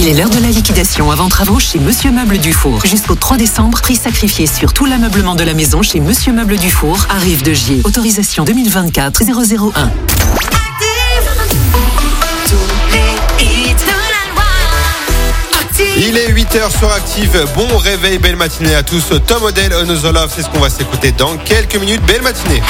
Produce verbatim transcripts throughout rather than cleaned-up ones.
est l'heure de la liquidation avant travaux chez Monsieur Meuble Dufour. Jusqu'au trois décembre, prix sacrifié sur tout l'ameublement de la maison chez Monsieur Meuble Dufour. Arrive de Gier. Autorisation deux mille vingt-quatre zéro zéro un. Il est huit heures sur Active. Bon réveil, belle matinée à tous. Tom Odell, Another Love, c'est ce qu'on va s'écouter dans quelques minutes. Belle matinée.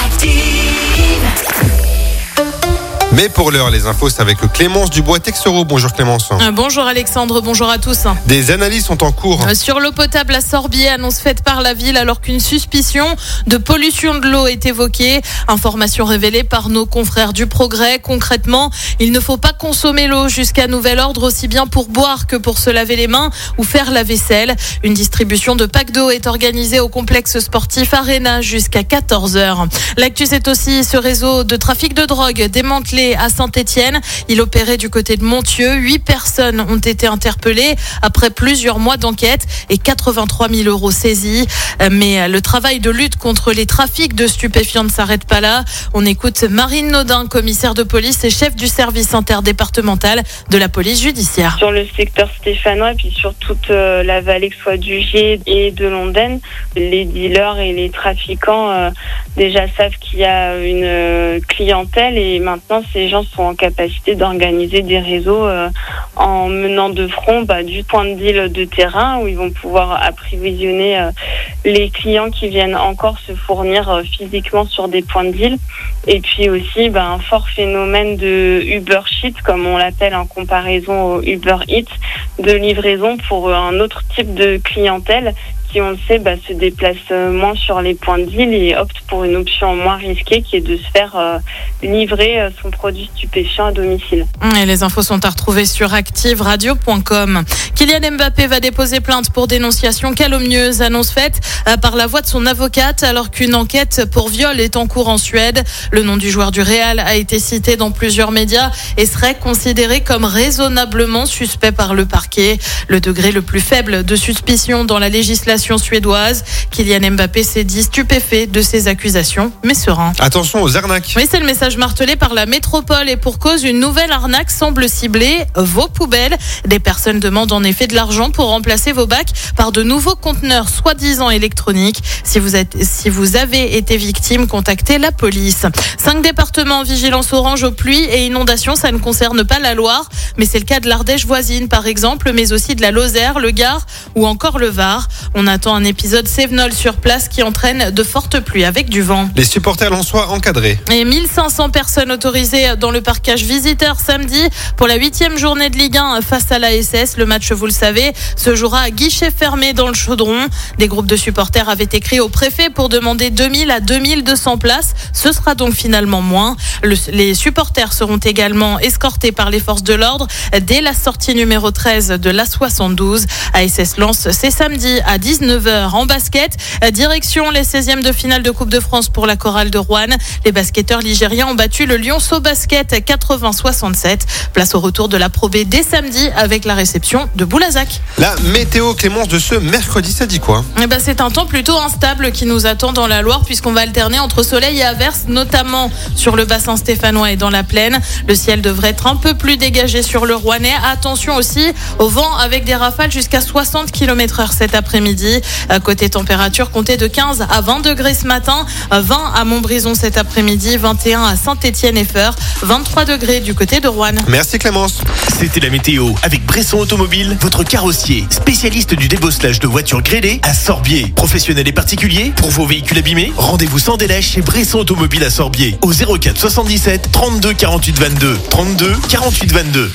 Mais pour l'heure, les infos, c'est avec Clémence Dubois-Texero. Bonjour Clémence. Euh, bonjour Alexandre, bonjour à tous. Des analyses sont en cours. Euh, sur l'eau potable à Sorbier, annonce faite par la ville alors qu'une suspicion de pollution de l'eau est évoquée. Information révélée par nos confrères du Progrès. Concrètement, il ne faut pas consommer l'eau jusqu'à nouvel ordre, aussi bien pour boire que pour se laver les mains ou faire la vaisselle. Une distribution de packs d'eau est organisée au complexe sportif Arena jusqu'à quatorze heures. L'actu, c'est aussi ce réseau de trafic de drogue démantelé à Saint-Étienne. Il opérait du côté de Montieu. Huit personnes ont été interpellées après plusieurs mois d'enquête et quatre-vingt-trois mille euros saisis. Mais le travail de lutte contre les trafics de stupéfiants ne s'arrête pas là. On écoute Marine Naudin, commissaire de police et chef du service interdépartemental de la police judiciaire. Sur le secteur stéphanois, puis sur toute la vallée, que ce soit du Gier et de l'Ondaine, les dealers et les trafiquants euh, déjà savent qu'il y a une clientèle et maintenant ces gens sont en capacité d'organiser des réseaux euh, en menant de front bah, du point de deal de terrain où ils vont pouvoir approvisionner euh, les clients qui viennent encore se fournir euh, physiquement sur des points de deal. Et puis aussi bah, un fort phénomène de Uber Sheet, comme on l'appelle en comparaison au Uber Eats, de livraison pour un autre type de clientèle qui, on le sait, bah, se déplace moins sur les points de deal et opte pour une option moins risquée qui est de se faire euh, livrer euh, son produit stupéfiant à domicile. Et les infos sont à retrouver sur active radio point com. Kylian Mbappé va déposer plainte pour dénonciation calomnieuse, annonce faite euh, par la voix de son avocate alors qu'une enquête pour viol est en cours en Suède. Le nom du joueur du Real a été cité dans plusieurs médias et serait considéré comme raisonnablement suspect par le parquet. Le degré le plus faible de suspicion dans la législation suédoise. Kylian Mbappé s'est dit stupéfait de ces accusations, mais serein. Attention aux arnaques. Oui, c'est le message martelé par la métropole et pour cause, une nouvelle arnaque semble cibler vos poubelles. Des personnes demandent en effet de l'argent pour remplacer vos bacs par de nouveaux conteneurs soi-disant électroniques. Si vous êtes, si vous avez été victime, contactez la police. Cinq départements en vigilance orange aux pluies et inondations, ça ne concerne pas la Loire, mais c'est le cas de l'Ardèche voisine par exemple, mais aussi de la Lozère, le Gard ou encore le Var. On attend un épisode Cévenol sur place qui entraîne de fortes pluies avec du vent. Les supporters lensois encadrés. Et mille cinq cents personnes autorisées dans le parcage visiteur samedi pour la huitième journée de Ligue un face à l'A S S. Le match, vous le savez, se jouera à guichet fermé dans le Chaudron. Des groupes de supporters avaient écrit au préfet pour demander deux mille à deux mille deux cents places. Ce sera donc finalement moins. Le, les supporters seront également escortés par les forces de l'ordre dès la sortie numéro treize de l'A soixante-douze. A S S Lens, c'est samedi à dix-neuf heures en basket. Direction les seizièmes de finale de Coupe de France pour la chorale de Roanne. Les basketteurs ligériens ont battu le Lyonceau Basket quatre-vingts soixante-sept. Place au retour de la Pro B dès samedi avec la réception de Boulazac. La météo Clémence de ce mercredi, ça dit quoi ? Eh ben, c'est un temps plutôt instable qui nous attend dans la Loire puisqu'on va alterner entre soleil et averses, notamment sur le bassin stéphanois et dans la plaine. Le ciel devrait être un peu plus dégagé sur le Rouennais. Attention aussi au vent avec des rafales jusqu'à soixante kilomètres heure cet après-midi. Côté température, comptez de quinze à vingt degrés ce matin, vingt à Montbrison cet après-midi, vingt et un à Saint-Étienne-et-Feurs, vingt-trois degrés du côté de Roanne. Merci Clémence. C'était la météo avec Bresson Automobile, votre carrossier, spécialiste du débosselage de voitures grêlées à Sorbier. Professionnels et particuliers, pour vos véhicules abîmés, rendez-vous sans délai chez Bresson Automobile à Sorbier au zéro quatre soixante-dix-sept trente-deux quarante-huit vingt-deux. trente-deux quarante-huit vingt-deux.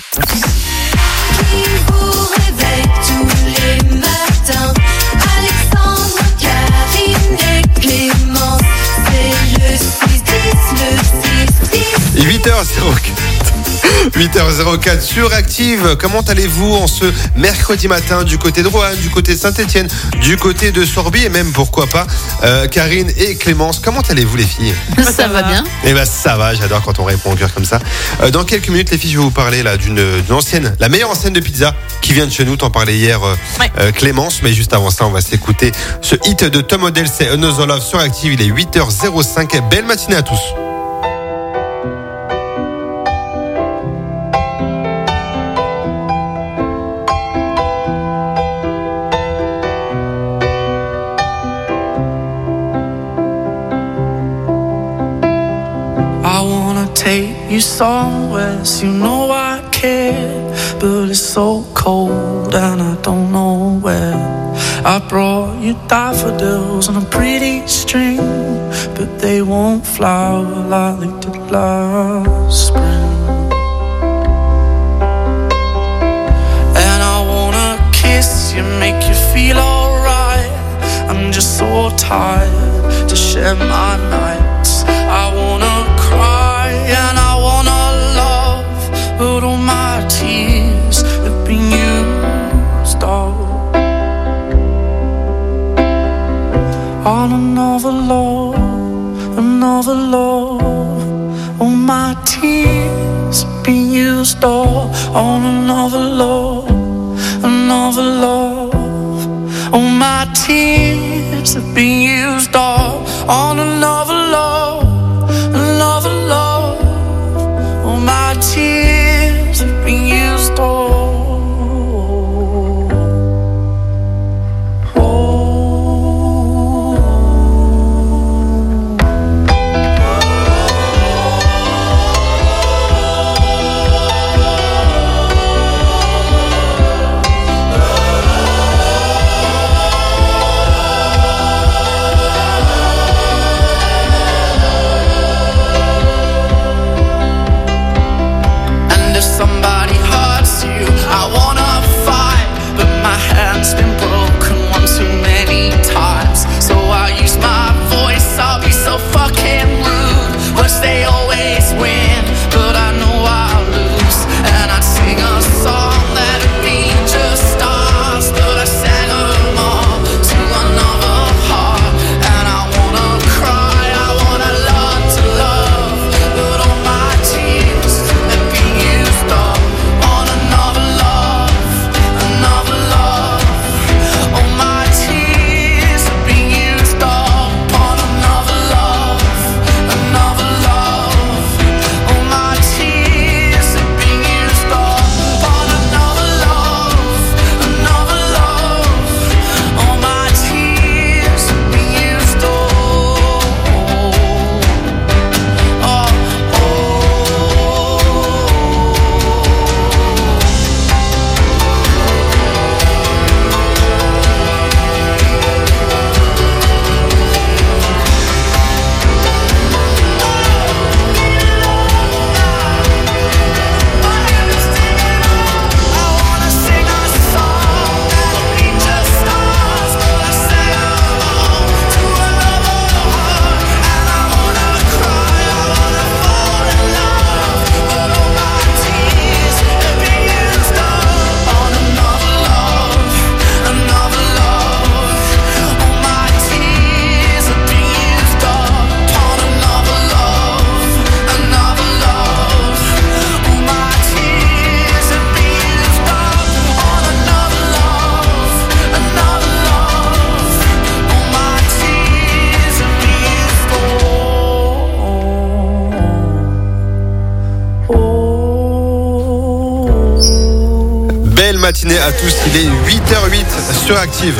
huit heures zéro quatre. huit heures zéro quatre sur Active. Comment allez-vous en ce mercredi matin du côté de Roanne, du côté de Saint-Étienne, du côté de Sorbier et même pourquoi pas euh, Karine et Clémence. Comment allez-vous les filles ? Ça, ça va bien. Eh ben ça va, j'adore quand on répond au cœur comme ça. Euh, dans quelques minutes les filles, je vais vous parler là d'une, d'une ancienne, la meilleure enseigne de pizza qui vient de chez nous. T'en parlais hier euh, ouais. euh, Clémence, mais juste avant ça on va s'écouter ce hit de Tom Odell, c'est Another Love sur Active. Il est huit heures zéro cinq. Belle matinée à tous. you somewhere, so you know I care. But it's so cold and I don't know where. I brought you daffodils on a pretty string, but they won't flower like they did last spring. And I wanna kiss you, make you feel alright. I'm just so tired to share my nights. I wanna cry and I wanna love, but all my tears have been used up on another love, another love. All my tears have been used up on another love, another love. All my tears have been used up on another love, another love. All my tears have been used up. Matinée à tous, il est huit heures huit sur Active.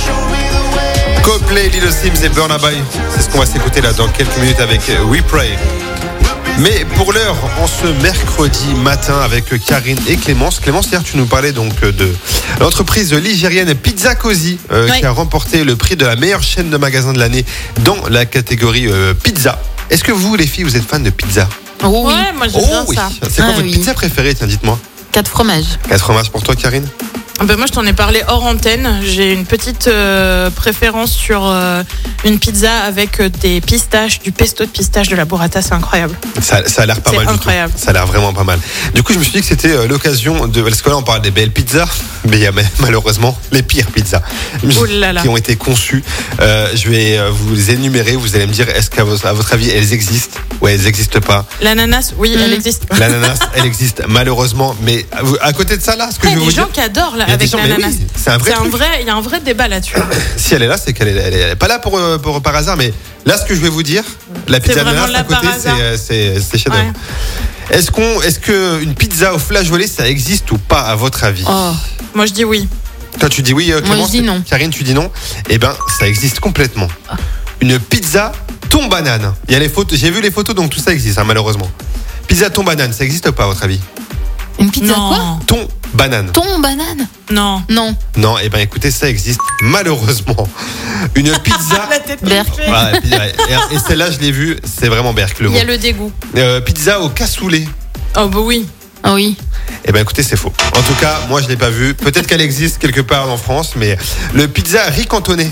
Coldplay, Little Sims et Burna Boy, c'est ce qu'on va s'écouter là dans quelques minutes avec We Pray. Mais pour l'heure, en ce mercredi matin avec Karine et Clémence. Clémence, hier tu nous parlais donc de l'entreprise ligérienne Pizza Cozy euh, oui. qui a remporté le prix de la meilleure chaîne de magasins de l'année dans la catégorie euh, pizza. Est-ce que vous les filles, vous êtes fans de pizza? Oh oui, ouais, moi j'aime oh, bien oui. ça. C'est quoi ah, votre oui. pizza préférée, tiens, dites-moi? Quatre fromages. Quatre fromages pour toi, Karine? Ben moi je t'en ai parlé hors antenne. J'ai une petite euh, préférence sur euh, une pizza avec des pistaches, du pesto de pistache de la burrata, c'est incroyable. Ça, ça a l'air pas c'est mal incroyable. du tout. Ça a l'air vraiment pas mal. Du coup je me suis dit que c'était euh, l'occasion de... Parce que là on parle des belles pizzas, mais il y a malheureusement les pires pizzas oh là là. qui ont été conçues. Euh, je vais vous énumérer, vous allez me dire est-ce qu'à votre, à votre avis elles existent ou elles n'existent pas? L'ananas, oui, mmh. elle existe. L'ananas, elle existe malheureusement, mais à côté de ça là, ce que hey, je veux vous dire... dire... Il y a des gens qui adorent là, avec gens, l'ananas. Oui, c'est un vrai c'est un vrai, il y a un vrai débat là-dessus. Si elle est là, c'est qu'elle est, elle est, elle est pas là pour, pour par hasard, mais là, ce que je vais vous dire, la pizza ananas à côté, c'est, c'est, c'est chef-d'œuvre. Ouais. Est-ce qu'on, est-ce que une pizza au flageolet, ça existe ou pas à votre avis? Oh, moi je dis oui. Toi, tu dis oui, Clémence? Moi, je dis non. Karine, tu dis non? Eh ben, ça existe complètement. Une pizza thon banane. Il y a les photos, j'ai vu les photos, donc tout ça existe, hein, malheureusement. Pizza thon banane, ça existe pas à votre avis? Une pizza Non. quoi? Thon banane. Thon banane? Non. Non. Non, et ben écoutez, ça existe malheureusement. Une pizza. La tête Berk. qu'il fait. Ouais, puis, ouais, et, et celle-là, je l'ai vue, c'est vraiment berk le Il mot. y a le dégoût. Euh, pizza au cassoulet. Oh bah oui. Ah oui. Eh ben écoutez, c'est faux. En tout cas, moi je l'ai pas vu. Peut-être qu'elle existe quelque part en France, mais le pizza riz cantonné.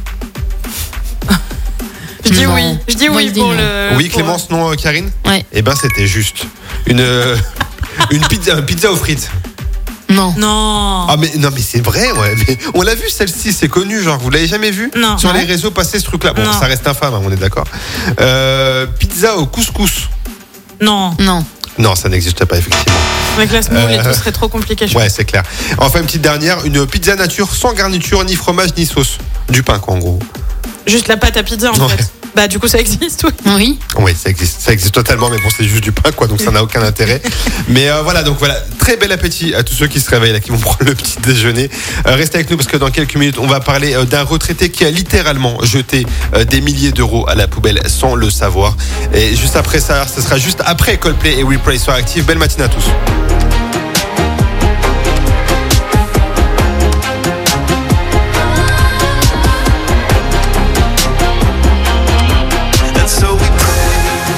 Je dis Non. oui. Je dis Moi, oui je dis pour non. le. Oui, pour- Clémence, non, euh, Karine? Ouais. Eh ben c'était juste. Une, euh, une pizza, une pizza aux frites. Non. Non. Ah mais non mais c'est vrai, ouais. Mais on l'a vu celle-ci, c'est connu, genre vous l'avez jamais vu Non. sur Non. les réseaux passer ce truc-là. Bon, Non. ça reste infâme, hein, on est d'accord. Euh, pizza au couscous. Non. Non. Non, ça n'existe pas effectivement. Avec la semoule et Euh, tout, ce serait trop compliqué. je Ouais, c'est clair. Enfin, une petite dernière, une pizza nature sans garniture, ni fromage, ni sauce. Du pain, quoi, en gros. pense. Juste la pâte à pizza en Ouais. fait. Bah du coup ça existe, oui. Oui. Oui, ça existe, ça existe totalement, mais bon, c'est juste du pain, quoi, donc ça n'a aucun intérêt. Mais euh, voilà, donc voilà, très bel appétit à tous ceux qui se réveillent, là, qui vont prendre le petit déjeuner. Euh, restez avec nous parce que dans quelques minutes, on va parler euh, d'un retraité qui a littéralement jeté euh, des milliers d'euros à la poubelle sans le savoir. Et juste après ça, ce sera juste après Coldplay et We Pray sur Active. Belle matinée à tous. And so we pray.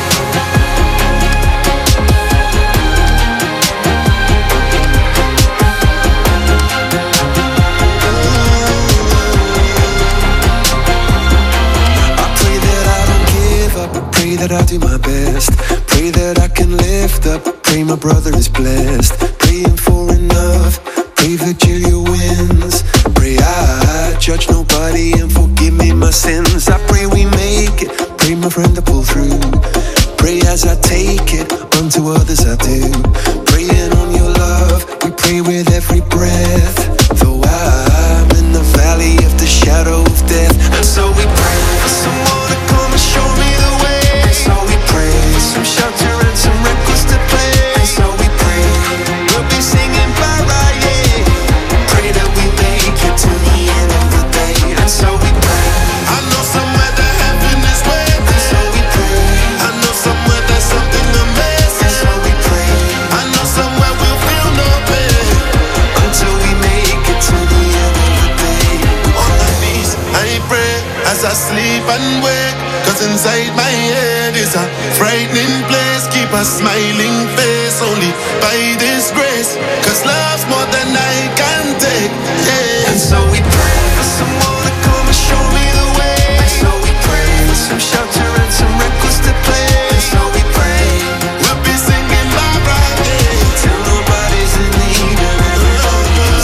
I pray that I don't give up. I pray that I do my best. Pray that I can lift up. Pray my brother is blessed. Praying for enough. Pray Virgilia wins. Pray I judge nobody and forgive me my sins. I pray we make it. Pray my friend to pull through. Pray as I take it. Unto others I do. Praying on your love. We pray with every breath. Though I'm in the valley of the shadow of death. And so we pray for someone to come and show me the way. And so we pray for some shelter and some records to play. And so we pray we'll be singing bye yeah. Pray that we make it to the end of the day. And so we pray. I know somewhere that heaven is waiting. And so we pray. I know somewhere there's something amazing. And so we pray. I know somewhere we'll feel no pain until we make it to the end of the day. On my knees, I pray as I sleep and wake. Cause inside my head is a frightening place. Keep a smiling face only by this grace. Cause love's more than I can take. Yeah. And so we pray for someone to come and show me the way. And so we pray for some shelter and some records to play. And so we pray we'll be singing bye bye yeah. Till nobody's in need and everybody's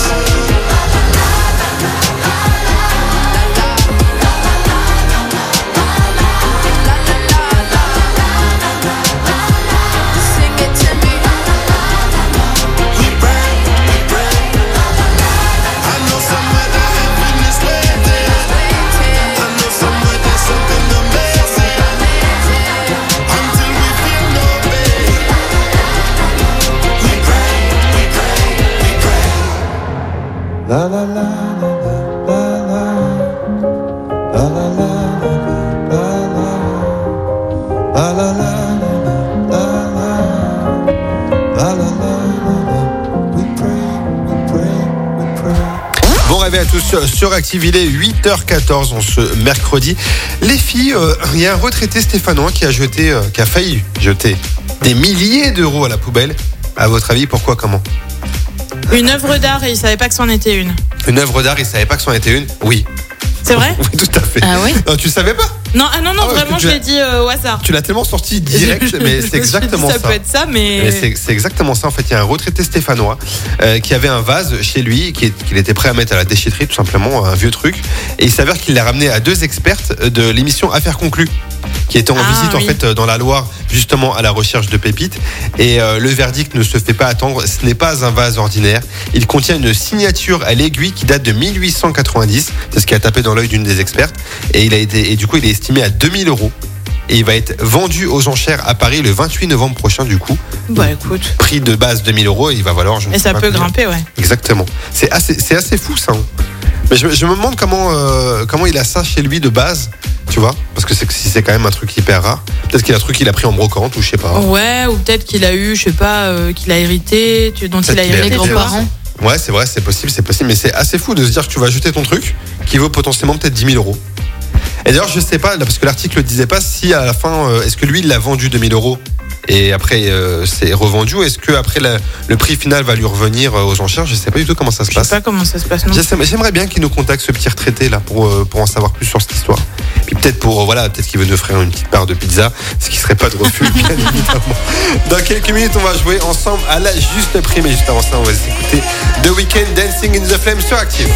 Sing it to me. we pray, we pray. I know somewhere that heaven is waiting. I know somewhere there's something amazing. Until we feel no pain. We pray, we pray, we pray. La la la la la la la la la la la la la la la. La la la la la, we pray, we pray, we pray. Bon réveil à tous sur Active, il est huit heures quatorze en ce mercredi. Les filles, euh, il y a un retraité stéphanois qui a jeté, euh, qui a failli jeter des milliers d'euros à la poubelle. À votre avis, pourquoi, comment? Une œuvre d'art et il savait pas que c'en était une. Une œuvre d'art, il savait pas que c'en était une? Oui. C'est vrai? Oui, tout à fait. Ah oui? Non, tu savais pas? Non, ah non, non, Ah ouais, vraiment, tu je l'as- l'ai dit euh, au hasard. Tu l'as tellement sorti direct, Je- je mais me suis c'est dit, exactement ça. ça. peut être ça, mais. Mais c'est c'est exactement ça en fait. Il y a un retraité stéphanois euh, qui avait un vase chez lui qui est- qu'il était prêt à mettre à la déchetterie, tout simplement, un vieux truc. Et il s'avère qu'il l'a ramené à deux expertes de l'émission Affaires conclues, qui étaient en Ah, visite en oui. fait dans la Loire, justement à la recherche de pépites. Et euh, le verdict ne se fait pas attendre. Ce n'est pas un vase ordinaire. Il contient une signature à l'aiguille qui date de mille huit cent quatre-vingt-dix. C'est ce qui a tapé dans l'œil d'une des expertes. Et il a été, et du coup, il est estimé à deux mille euros. Et il va être vendu aux enchères à Paris le vingt-huit novembre prochain, du coup. Bah écoute. Prix de base deux mille euros, et il va valoir. Je ne Et sais ça pas peut combien. grimper, ouais. Exactement. C'est assez, c'est assez fou ça. hein. Mais je, je me demande comment, euh, comment il a ça chez lui de base. Tu tu vois, parce que c'est, si c'est quand même un truc hyper rare, peut-être qu'il y a un truc qu'il a pris en brocante ou je sais pas. Ouais, ou peut-être qu'il a eu, je sais pas, euh, qu'il a hérité, tu- dont Peut-être il a qu'il a hérité les hérité, grands-parents. Ouais, c'est vrai, c'est possible, c'est possible, mais c'est assez fou de se dire que tu vas jeter ton truc qui vaut potentiellement peut-être dix mille euros. Et d'ailleurs, je sais pas, parce que l'article ne disait pas si à la fin, euh, est-ce que lui, il l'a vendu deux mille euros et après euh, c'est revendu, ou est-ce que après la- le prix final va lui revenir euh, aux enchères? Je sais pas du tout comment ça se Je sais passe. pas comment ça se passe non. J'aimerais j'aimerais bien qu'il nous contacte, ce petit retraité là, pour, euh, pour en savoir plus sur cette histoire. Puis peut-être pour, euh, voilà, peut-être qu'il veut nous offrir une petite part de pizza, ce qui serait pas de refus, bien évidemment. Dans quelques minutes, on va jouer ensemble à la juste prix, mais juste avant ça, on va écouter The Weeknd, Dancing in the Flames sur Active.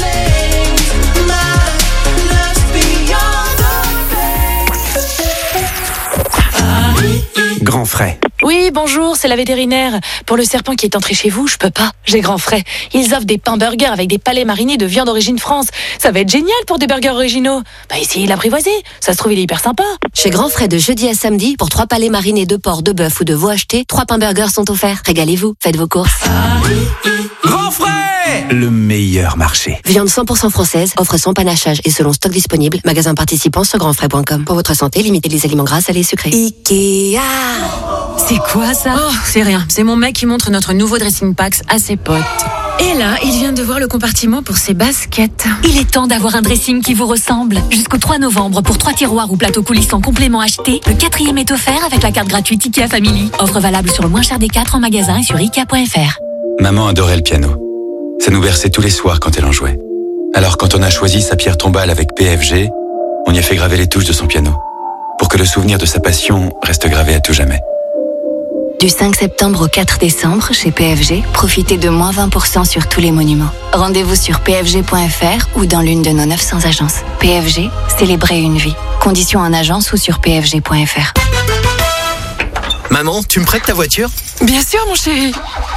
Grand frais. Oui, bonjour, c'est la vétérinaire. Pour le serpent qui est entré chez vous, je peux pas. J'ai grand frais. Ils offrent des pains burgers avec des palais marinés de viande origine France. Ça va être génial pour des burgers originaux. Bah, essayez de l'apprivoiser. Ça se trouve, il est hyper sympa. Chez Grand Frais de jeudi à samedi, pour trois palais marinés de porc, de bœuf ou de veau achetés, trois pains burgers sont offerts. Régalez-vous, faites vos courses. Grand frais, le meilleur marché. Viande cent pour cent française, offre sans panachage et selon stock disponible. Magasin participant sur grandfrais point com. Pour votre santé, limitez les aliments gras, salés et sucrés. Ikea. C'est quoi ça? Oh, c'est rien. C'est mon mec qui montre notre nouveau dressing packs à ses potes. Et là, il vient de voir le compartiment pour ses baskets. Il est temps d'avoir un dressing qui vous ressemble. Jusqu'au trois novembre, pour trois tiroirs ou plateaux coulissants complément achetés, le quatrième est offert avec la carte gratuite Ikea Family. Offre valable sur le moins cher des quatre en magasin et sur Ikea point F R. Maman adorait le piano. Ça nous berçait tous les soirs quand elle en jouait. Alors quand on a choisi sa pierre tombale avec P F G, on y a fait graver les touches de son piano, pour que le souvenir de sa passion reste gravé à tout jamais. Du cinq septembre au quatre décembre, chez P F G, profitez de moins vingt pour cent sur tous les monuments. Rendez-vous sur P F G point F R ou dans l'une de nos neuf cents agences. P F G, célébrez une vie. Conditions en agence ou sur P F G point F R. Maman, tu me prêtes ta voiture? Bien sûr, mon chéri.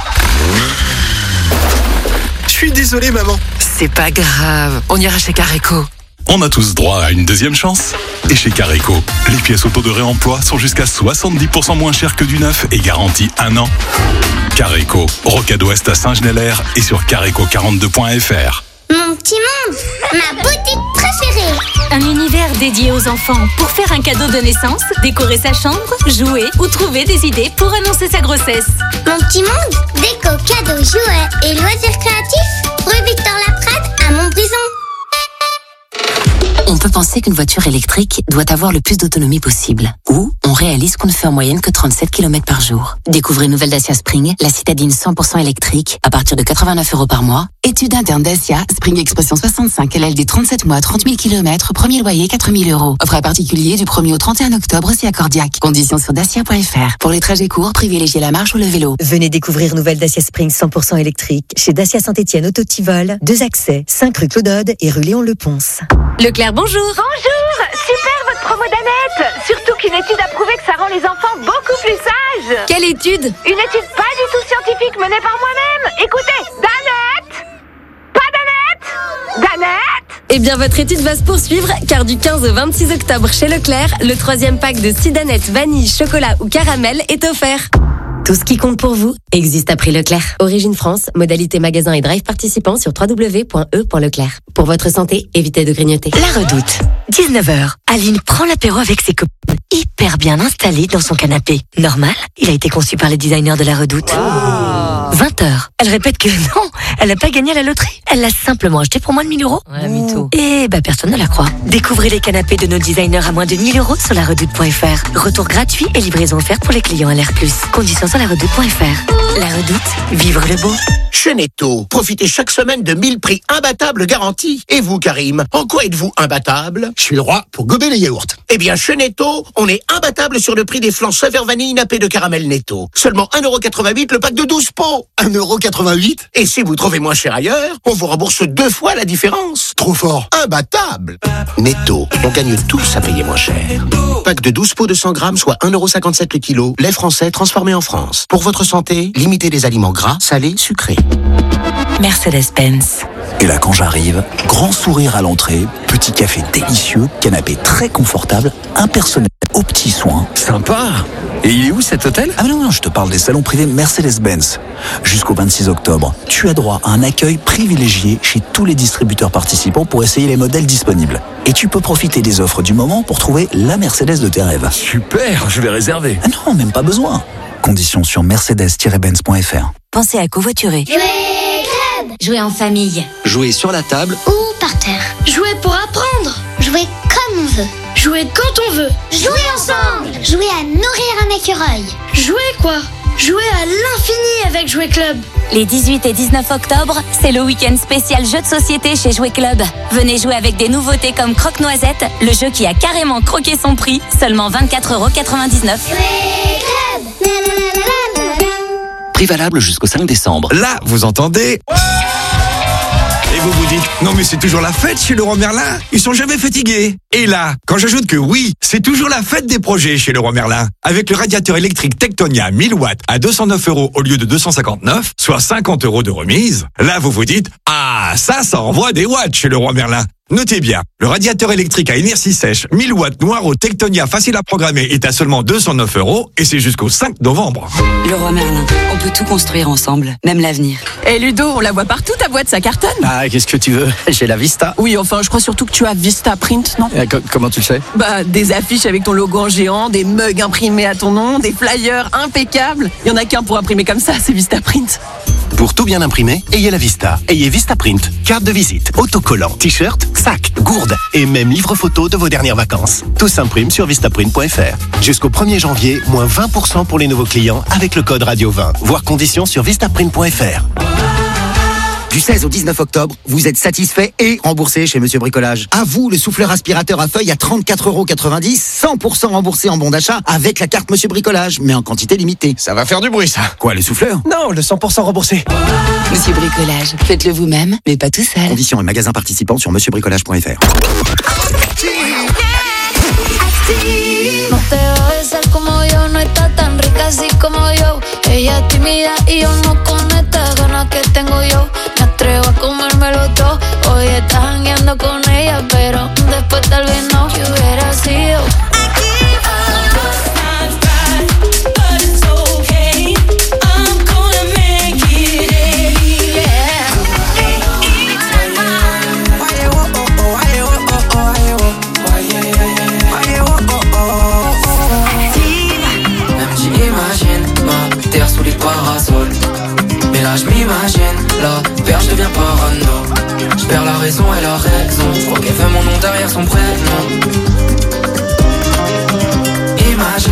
Je suis désolé, maman. C'est pas grave. On ira chez Careco. On a tous droit à une deuxième chance. Et chez Careco, les pièces auto de réemploi sont jusqu'à soixante-dix pour cent moins chères que du neuf et garanties un an. Careco, Rocade Ouest à Saint-Genélaire et sur careco quarante-deux point F R. Mon petit monde, ma boutique préférée. Un univers dédié aux enfants pour faire un cadeau de naissance, décorer sa chambre, jouer ou trouver des idées pour annoncer sa grossesse. Mon petit monde, déco, cadeaux, jouets et loisirs créatifs, rue Victor Laprade à Montbrison. On peut penser qu'une voiture électrique doit avoir le plus d'autonomie possible. Ou on réalise qu'on ne fait en moyenne que trente-sept kilomètres par jour. Découvrez nouvelle Dacia Spring, la citadine cent pour cent électrique, à partir de quatre-vingt-neuf euros par mois. Étude interne Dacia, Spring Expression soixante-cinq, L L D trente-sept mois, trente mille kilomètres, premier loyer quatre mille euros. Offre à particulier du premier au trente et un octobre, si accordiaque. Conditions sur dacia point F R. Pour les trajets courts, privilégiez la marche ou le vélo. Venez découvrir nouvelle Dacia Spring cent pour cent électrique chez Dacia Saint-Étienne Autotivol, deux accès, cinq rue Claudode et rue Léon-Le-Ponce. Leclerc, bonjour. Bonjour, super votre promo d'Annette. Surtout qu'une étude a prouvé que ça rend les enfants beaucoup plus sages. Quelle étude? Une étude pas du tout scientifique menée par moi-même. Écoutez, d'Annette. Pas d'Annette. D'Annette. Eh bien, votre étude va se poursuivre car du quinze au vingt-six octobre chez Leclerc, le troisième pack de six Danettes vanille, chocolat ou caramel est offert. Tout ce qui compte pour vous existe à prix Leclerc. Origine France, modalité magasin et drive participant sur w w w point e point leclerc. Pour votre santé, évitez de grignoter. La Redoute. dix-neuf heures. Aline prend l'apéro avec ses copines. Hyper bien installée dans son canapé. Normal, il a été conçu par les designers de La Redoute. Oh. vingt heures. Elle répète que non, elle n'a pas gagné à la loterie. Elle l'a simplement acheté pour moins de mille euros. Ouais, mytho. Et bah personne ne la croit. Découvrez les canapés de nos designers à moins de mille euros sur la redoute point F R. Retour gratuit et livraison offerte pour les clients L R plus. Conditions sur la redoute point F R. La Redoute, vivre le beau. Chez Netto, profitez chaque semaine de mille prix imbattables garantis. Et vous, Karim, en quoi êtes-vous imbattable? Je suis le roi pour gober les yaourts. Eh bien, chez Netto, on est imbattable sur le prix des flancs saveur vanille nappés de caramel Netto. Seulement un euro quatre-vingt-huit le pack de douze pots. un euro quatre-vingt-huit? Et si vous trouvez moins cher ailleurs, on vous rembourse deux fois la différence. Trop fort. Imbattable. Netto, on gagne tous à payer moins cher. Pack de douze pots de cent grammes, soit un euro cinquante-sept le kilo. Lait français transformé en France. Pour votre santé, limitez les aliments gras, salés, sucrés. Mercedes-Benz. Et là, quand j'arrive, grand sourire à l'entrée, petit café délicieux, canapé très confortable, un personnel aux petits soins. Sympa. Et il est où cet hôtel? Ah non, non, je te parle des salons privés Mercedes-Benz. Jusqu'au vingt-six octobre, tu as droit à un accueil privilégié chez tous les distributeurs participants pour essayer les modèles disponibles. Et tu peux profiter des offres du moment pour trouver la Mercedes de tes rêves. Super, je vais réserver. Ah non, même pas besoin. Conditions sur mercedes tiret benz point f r. Pensez à covoiturer. Jouer club. Jouer en famille. Jouer sur la table ou par terre. Jouer pour apprendre. Jouer comme on veut. Jouer quand on veut. Jouer ensemble. Jouer à nourrir un écureuil. Jouer quoi? Jouer à l'infini avec Jouer Club. Les dix-huit et dix-neuf octobre, c'est le week-end spécial jeux de société chez Jouer Club. Venez jouer avec des nouveautés comme Croque-Noisette, le jeu qui a carrément croqué son prix, seulement vingt-quatre euros quatre-vingt-dix-neuf. Jouer Club. Prix valable jusqu'au cinq décembre. Là, vous entendez? Et vous vous dites, non mais c'est toujours la fête chez Leroy Merlin, ils sont jamais fatigués. Et là, quand j'ajoute que oui, c'est toujours la fête des projets chez Leroy Merlin, avec le radiateur électrique Tectonia mille watts à deux cent neuf euros au lieu de deux cent cinquante-neuf, soit cinquante euros de remise, là vous vous dites, ah ça, ça envoie des watts chez Leroy Merlin. Notez bien, le radiateur électrique à inertie sèche mille watts noir au Tectonia facile à programmer est à seulement deux cent neuf euros et c'est jusqu'au cinq novembre. Leroy Merlin, on peut tout construire ensemble, même l'avenir. Et Ludo, on la voit partout, ta boîte, ça cartonne. Ah, qu'est-ce que tu veux? J'ai la Vista. Oui, enfin, je crois surtout que tu as Vista Print, non? Euh, co- comment tu le sais? Bah, des affiches avec ton logo en géant, des mugs imprimés à ton nom, des flyers impeccables. Il y en a qu'un pour imprimer comme ça, c'est Vista Print. Pour tout bien imprimer, ayez la Vista. Ayez Vista Print. Carte de visite, autocollant, t-shirt, sac, gourde et même livre photo de vos dernières vacances. Tout s'imprime sur vistaprint point f r. Jusqu'au premier janvier, moins vingt pour cent pour les nouveaux clients avec le code radio vingt. Voir conditions sur vistaprint point f r. Du seize au dix-neuf octobre, vous êtes satisfait et remboursé chez Monsieur Bricolage. À vous, le souffleur aspirateur à feuilles à trente-quatre euros quatre-vingt-dix, cent pour cent remboursé en bon d'achat avec la carte Monsieur Bricolage, mais en quantité limitée. Ça va faire du bruit ça. Quoi, le souffleur? Non, le cent pour cent remboursé. Monsieur Bricolage, faites-le vous-même, mais pas tout seul. Conditions et magasins participants sur monsieur bricolage point f r. No te va a besar como yo, no está tan rica así como yo. Ella es tímida y yo no con estas ganas que tengo yo. Me atrevo a comérmelo todo. Hoy estás jangueando con ella, pero después tal vez no. Que hubiera sido sous les parasols. Mais là je m'imagine, la perche devient parano. Je perds la raison et la raison. Je crois qu'elle fait mon nom derrière son prénom. Imagine.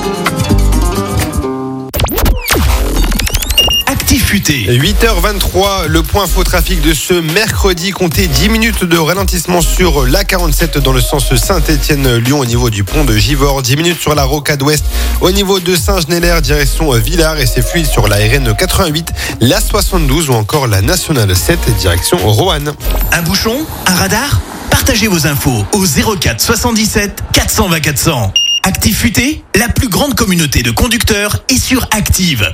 Futé. huit heures vingt-trois, le point faux trafic de ce mercredi. Comptez dix minutes de ralentissement sur la quarante-sept dans le sens Saint-Étienne-Lyon au niveau du pont de Givors. dix minutes sur la rocade ouest au niveau de Saint-Genélaire direction Villars et c'est fluide sur la R N quatre-vingt-huit, la soixante-douze ou encore la nationale sept direction Roanne. Un bouchon? Un radar? Partagez vos infos au zéro quatre soixante-dix-sept quatre cent vingt quatre cents. Active Futé, la plus grande communauté de conducteurs est sur Active.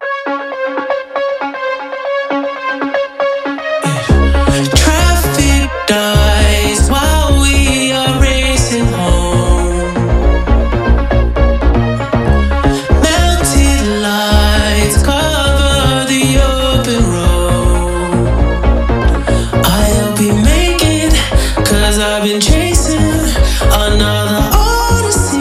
Dies while we are racing home. Melted lights cover the open road. I'll be making, cause I've been chasing another odyssey.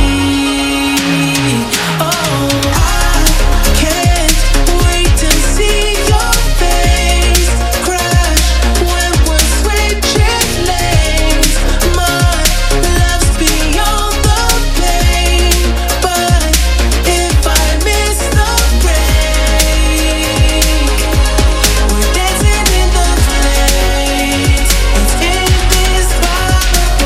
Oh, I can't wait to see your face crash when we're switching lanes. My love's beyond the pain, but if I miss the break, we're dancing in the flames. It's indescribable.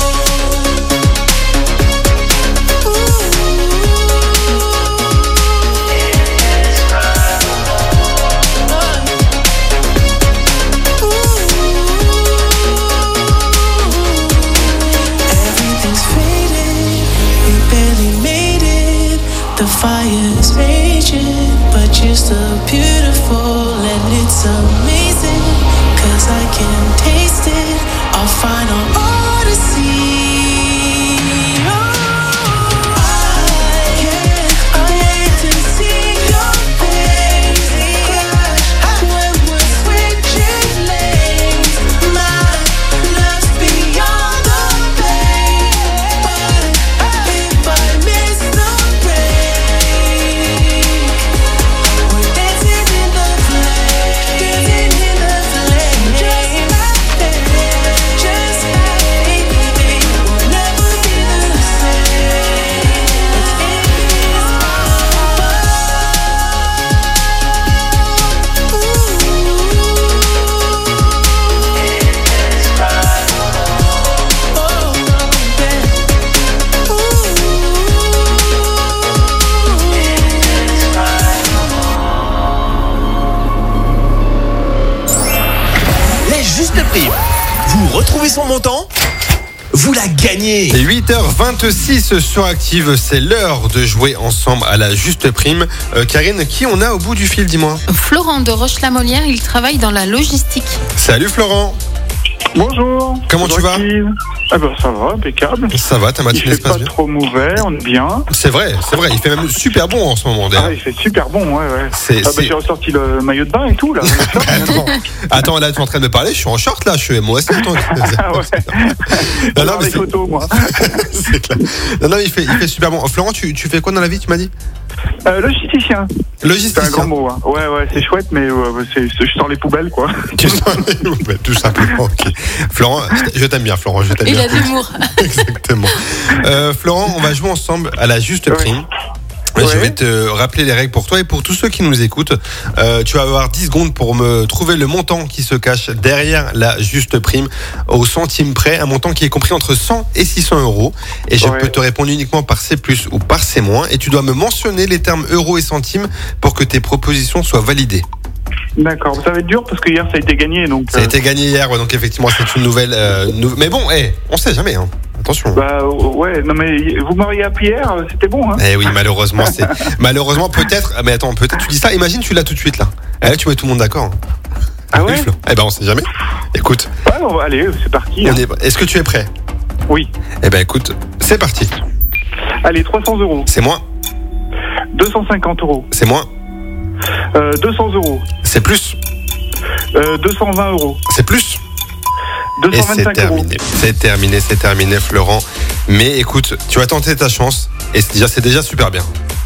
Everything's faded, we barely made it. The fire is raging, but you're still beautiful and it's amazing. Cause I can taste it, our final odyssey. Oh, I can't wait to see your face crash when we're switching lanes. My love's beyond the son montant ? Vous la gagnez. C'est huit heures vingt-six sur Active, c'est l'heure de jouer ensemble à la juste prime. Euh, Karine, qui on a au bout du fil, dis-moi ? Florent de Roche-la-Molière, il travaille dans la logistique. Salut Florent. Bonjour. Comment tu vas ? Ah ben ça va, impeccable. Ça va, ta matinée se se passe pas bien. trop mauvais, on est bien. C'est vrai, c'est vrai, il fait même super bon en ce moment d'ailleurs. Ah, il fait super bon, ouais, ouais. C'est, ah, c'est... ben, j'ai ressorti le maillot de bain et tout, là. Attends, attends, là, tu es en train de me parler, je suis en short, là, je suis moi aussi. Attends. Ah ouais. Non, non, mais les c'est... photos, moi. C'est clair. Non, non, il fait, il fait super bon. Florent, tu, tu fais quoi dans la vie, tu m'as dit ? Euh, logisticien. Logisticien. C'est un grand mot, hein. Ouais, ouais, c'est chouette, mais euh, c'est, c'est, je sors les poubelles, quoi. Tu sors les poubelles, tout simplement, ok. Florent, je t'aime bien, Florent, je t'aime Il bien. a de l'humour. Exactement. Euh, Florent, on va jouer ensemble à la juste prime. Ouais. Je vais te rappeler les règles pour toi et pour tous ceux qui nous écoutent. Euh, tu vas avoir dix secondes pour me trouver le montant qui se cache derrière la juste prime au centime près, un montant qui est compris entre cent et six cents euros. Et je ouais. peux te répondre uniquement par C plus ou par C moins. Et tu dois me mentionner les termes euros et centimes pour que tes propositions soient validées. D'accord, ça va être dur parce que hier ça a été gagné. Donc, ça a euh... été gagné hier, ouais, donc effectivement c'est une nouvelle. Euh, nou... Mais bon, hey, on sait jamais, hein. Attention. Bah ouais, non mais vous m'auriez appelé hier, c'était bon. Hein. Eh oui, malheureusement, c'est malheureusement peut-être. Mais attends, peut-être tu dis ça. Imagine tu l'as tout de suite là. Et là tu mets tout le monde d'accord. Ah ouais. Eh ben on sait jamais. Écoute. Ouais, bon, allez, c'est parti. On hein. est... Est-ce que tu es prêt ? Oui. Eh ben écoute, c'est parti. Allez, trois cents euros. C'est moins. deux cent cinquante euros. C'est moins. Euh, deux cents euros. C'est plus. Euh, deux cent vingt euros. C'est plus. deux cent vingt-cinq et c'est terminé. euros. C'est terminé, c'est terminé, Florent. Mais écoute, tu vas tenter ta chance et c'est déjà, c'est déjà super bien.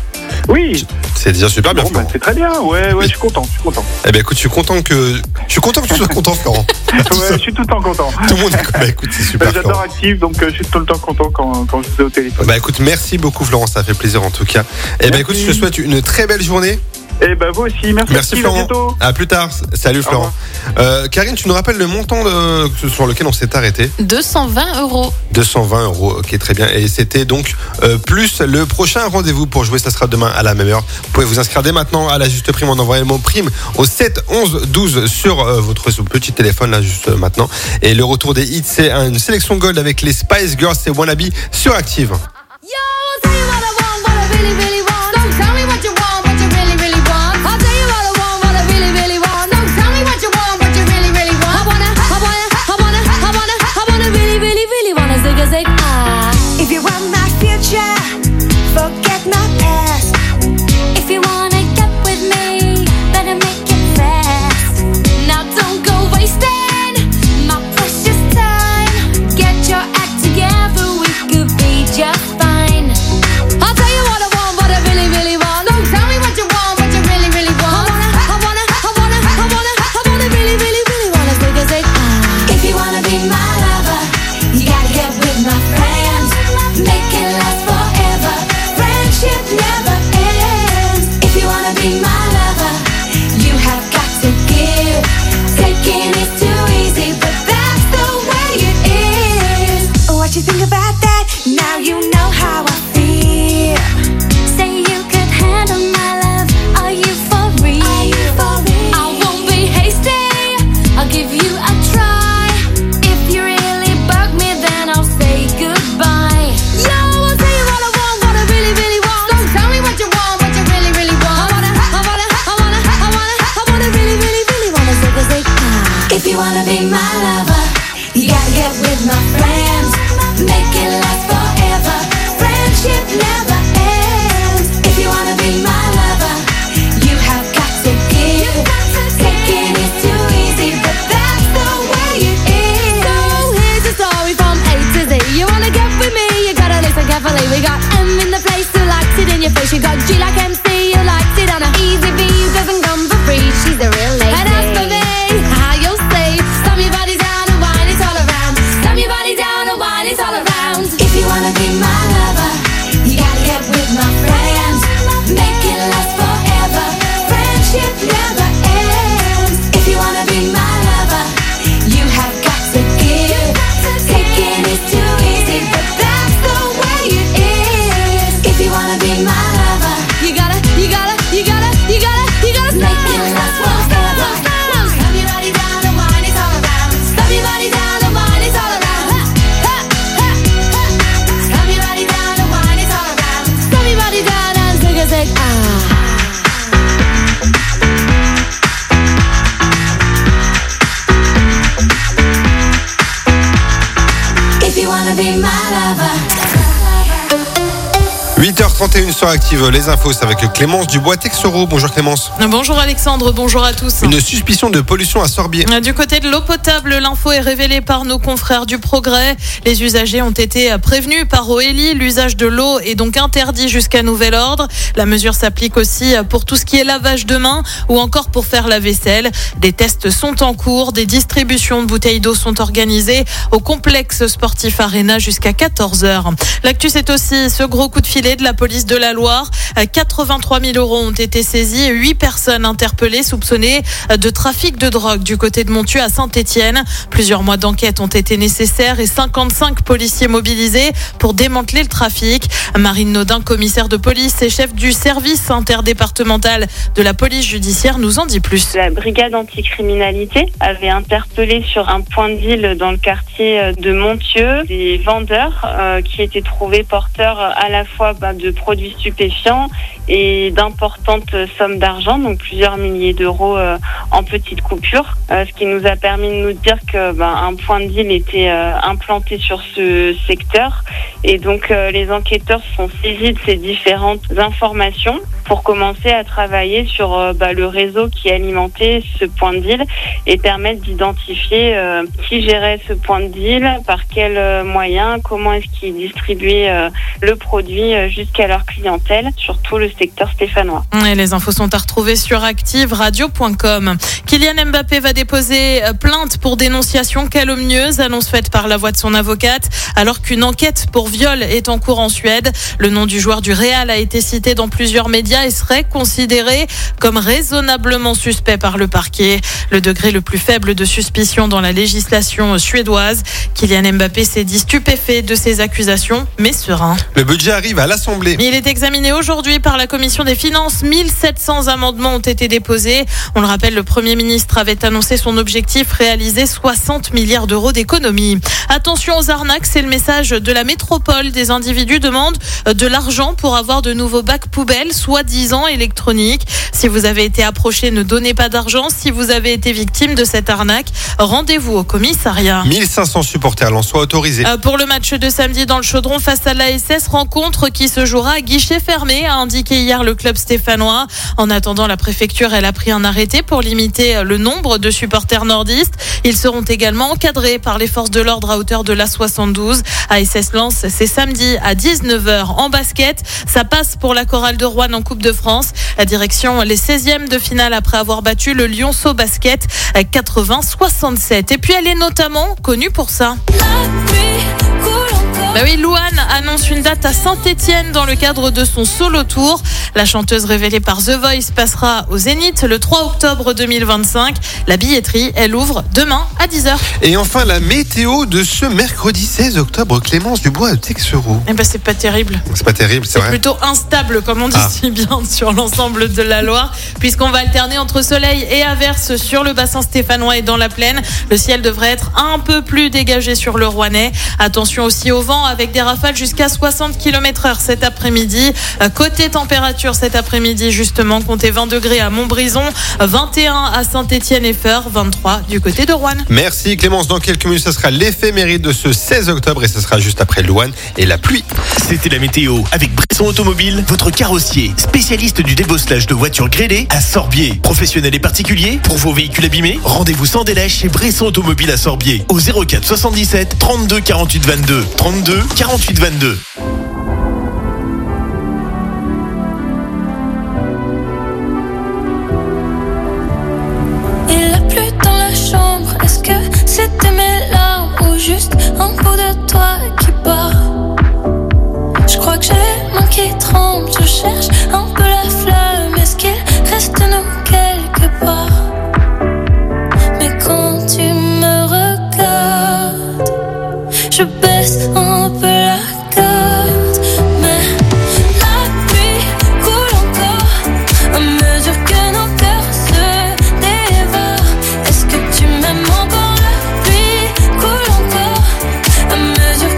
Oui. C'est déjà super bien, bon, Florent. Bah, c'est très bien. Ouais, ouais, oui. Je suis content, je suis content. Eh ben écoute, je suis content que je suis content que tu sois content, Florent. Ouais, je suis tout le temps content. Tout le monde est bah, écoute, c'est super. Bah, j'adore Florent. Active, donc euh, je suis tout le temps content quand, quand je suis au téléphone. Bah écoute, merci beaucoup, Florent, ça fait plaisir en tout cas. Eh ben écoute, je te souhaite une très belle journée. Eh ben vous aussi, merci, merci Steve, Florent. À bientôt. À plus tard. Salut Florent. Euh, Karine, tu nous rappelles le montant de, sur lequel on s'est arrêté ? deux cent vingt euros. deux cent vingt euros, ok, très bien. Et c'était donc euh, plus le prochain rendez-vous pour jouer, ça sera demain à la même heure. Vous pouvez vous inscrire dès maintenant à la juste prime en envoyant le mot prime au sept onze douze sur euh, votre petit téléphone là juste euh, maintenant. Et le retour des hits, c'est une sélection gold avec les Spice Girls et Wannabe sur Active. Yo, really, really want. Don't tell me what you want, what you really, really want. I'll tell you what I want, what I really, really want. Don't tell me what you want, what you really, really want. I wanna, I wanna, I wanna, I wanna, I wanna really, really, really wanna zig a zig ah. If you want my future, forget my past. If you wanna get with me, better make it fast. Now don't go wasting my precious time. Get your act together, we could be just fine. I'll tell you what I want, what I really, really want. Don't tell me what you want, what you really, really want. I wanna, I wanna, I wanna, I wanna, I wanna really, really, really wanna zig a zig ah. If you wanna be my lover, you gotta get with my friends. Make it last forever. Friendship never ends. If you wanna be my lover, you have got to give. Taking is too easy, but that's the way it is. What you think about that? Now you know how I feel. Say you could handle my love. Are you for real? Are you for real? I won't be hasty. I'll give you a try. If you really bug me, then I'll say goodbye. Yo, I'll tell you what I want, what I really, really want. Don't tell me what you want, what you really, really want. I wanna, I wanna, I wanna, I wanna, I wanna really, really, really wanna zig a zig ah. If you wanna be my lover, you gotta get with my friends. Make it last forever. you wanna be my lover. huit heures trente et une sur Active, les infos, c'est avec Clémence Dubois-Texero. Bonjour Clémence. Bonjour Alexandre, bonjour à tous. Une suspicion de pollution à Sorbier. Du côté de l'eau potable, l'info est révélée par nos confrères du Progrès. Les usagers ont été prévenus par Oeli. L'usage de l'eau est donc interdit jusqu'à nouvel ordre. La mesure s'applique aussi pour tout ce qui est lavage de mains ou encore pour faire la vaisselle. Des tests sont en cours. Des distributions de bouteilles d'eau sont organisées au complexe sportif Arena jusqu'à quatorze heures. L'actu, c'est aussi ce gros coup de filet de la police de la Loire. quatre-vingt-trois mille euros ont été saisis. huit personnes interpellées soupçonnées de trafic de drogue du côté de Montieu à Saint-Étienne. Plusieurs mois d'enquête ont été nécessaires et cinquante-cinq policiers mobilisés pour démanteler le trafic. Marine Naudin, commissaire de police et chef du service interdépartemental de la police judiciaire, nous en dit plus. La brigade anticriminalité avait interpellé sur un point de deal dans le quartier de Montieu des vendeurs euh, qui étaient trouvés porteurs à la fois bah, de produits stupéfiants et d'importantes sommes d'argent, donc plusieurs milliers d'euros euh, en petites coupures, euh, ce qui nous a permis de nous dire que bah, un point de deal était euh, implanté sur ce secteur et donc euh, les enquêteurs sont saisis de ces différentes informations pour commencer à travailler sur euh, bah, le réseau qui alimentait ce point de deal et permettre d'identifier euh, qui gérait ce point de deal, par quels euh, moyens, comment est-ce qu'ils distribuaient euh, le produit euh, jusqu'à leur clientèle, surtout le secteur stéphanois. Et les infos sont à retrouver sur active radio point com. Kylian Mbappé va déposer plainte pour dénonciation calomnieuse, annonce faite par la voix de son avocate, alors qu'une enquête pour viol est en cours en Suède. Le nom du joueur du Real a été cité dans plusieurs médias et serait considéré comme raisonnablement suspect par le parquet. Le degré le plus faible de suspicion dans la législation suédoise. Kylian Mbappé s'est dit stupéfait de ces accusations, mais serein. Le budget arrive à l'Assemblée. Il est examiné aujourd'hui par la Commission des Finances. mille sept cents amendements ont été déposés. On le rappelle, le Premier ministre avait annoncé son objectif, réaliser soixante milliards d'euros d'économies. Attention aux arnaques, c'est le message de la métropole. Des individus demandent de l'argent pour avoir de nouveaux bacs poubelles, soi-disant électroniques. Si vous avez été approché, ne donnez pas d'argent. Si vous avez été victime de cette arnaque, rendez-vous au commissariat. mille cinq cents supporters lensois autorisés. Euh, pour le match de samedi dans le Chaudron face à l'A S S, rencontre qui se jouera à guichet fermé, a indiqué hier le club stéphanois. En attendant, la préfecture, elle a pris un arrêté pour limiter le nombre de supporters nordistes. Ils seront également encadrés par les forces de l'ordre à hauteur de l'A soixante-douze. A S S Lens, c'est samedi à dix-neuf heures. En basket, ça passe pour la chorale de Rouen en Coupe de France. La direction, les seizièmes de finale après avoir battu le Lyonceau Basket quatre-vingts soixante-sept. Et puis elle est notamment connue pour ça. Bah oui, Louane annonce une date à Saint-Étienne dans le cadre de son solo tour. La chanteuse révélée par The Voice passera au Zénith le trois octobre deux mille vingt-cinq. La billetterie, elle ouvre demain à dix heures. Et enfin, la météo de ce mercredi seize octobre, Clémence Dubois-Texero. Eh ben, c'est pas terrible. C'est pas terrible, c'est, c'est vrai. C'est plutôt instable, comme on dit ah. si bien, sur l'ensemble de la Loire, puisqu'on va alterner entre soleil et averses sur le bassin stéphanois et dans la plaine. Le ciel devrait être un peu plus dégagé sur le Rouennais. Attention aussi au vent, avec des rafales jusqu'à soixante kilomètres heure cet après-midi. Côté température cet après-midi, justement, comptez vingt degrés à Montbrison, vingt et un à Saint-Étienne et Feurs, vingt-trois du côté de Rouen. Merci Clémence. Dans quelques minutes, ce sera l'éphéméride de ce seize octobre et ce sera juste après Louane et la pluie. C'était la météo avec Bresson Automobile, votre carrossier, spécialiste du débosselage de voitures grêlées à Sorbier. Professionnels et particuliers, pour vos véhicules abîmés, rendez-vous sans délai chez Bresson Automobile à Sorbier au zéro quatre soixante-dix-sept trente-deux quarante-huit vingt-deux. trente-deux quarante-huit vingt-deux. Il a plu dans la chambre. Est-ce que c'était mes larmes ou juste un bout de toi qui part? Je crois que j'ai les mains qui tremblent. Je cherche un peu la flamme. Est-ce qu'il reste de nous quelque part? Mais quand tu me regardes, je baisse un peu la garde. Mais la pluie coule encore à mesure que nos cœurs se dévorent. Est-ce que tu m'aimes encore? La pluie coule encore à mesure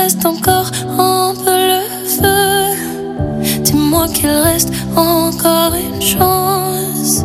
reste encore un peu le feu. Dis-moi qu'il reste encore une chance.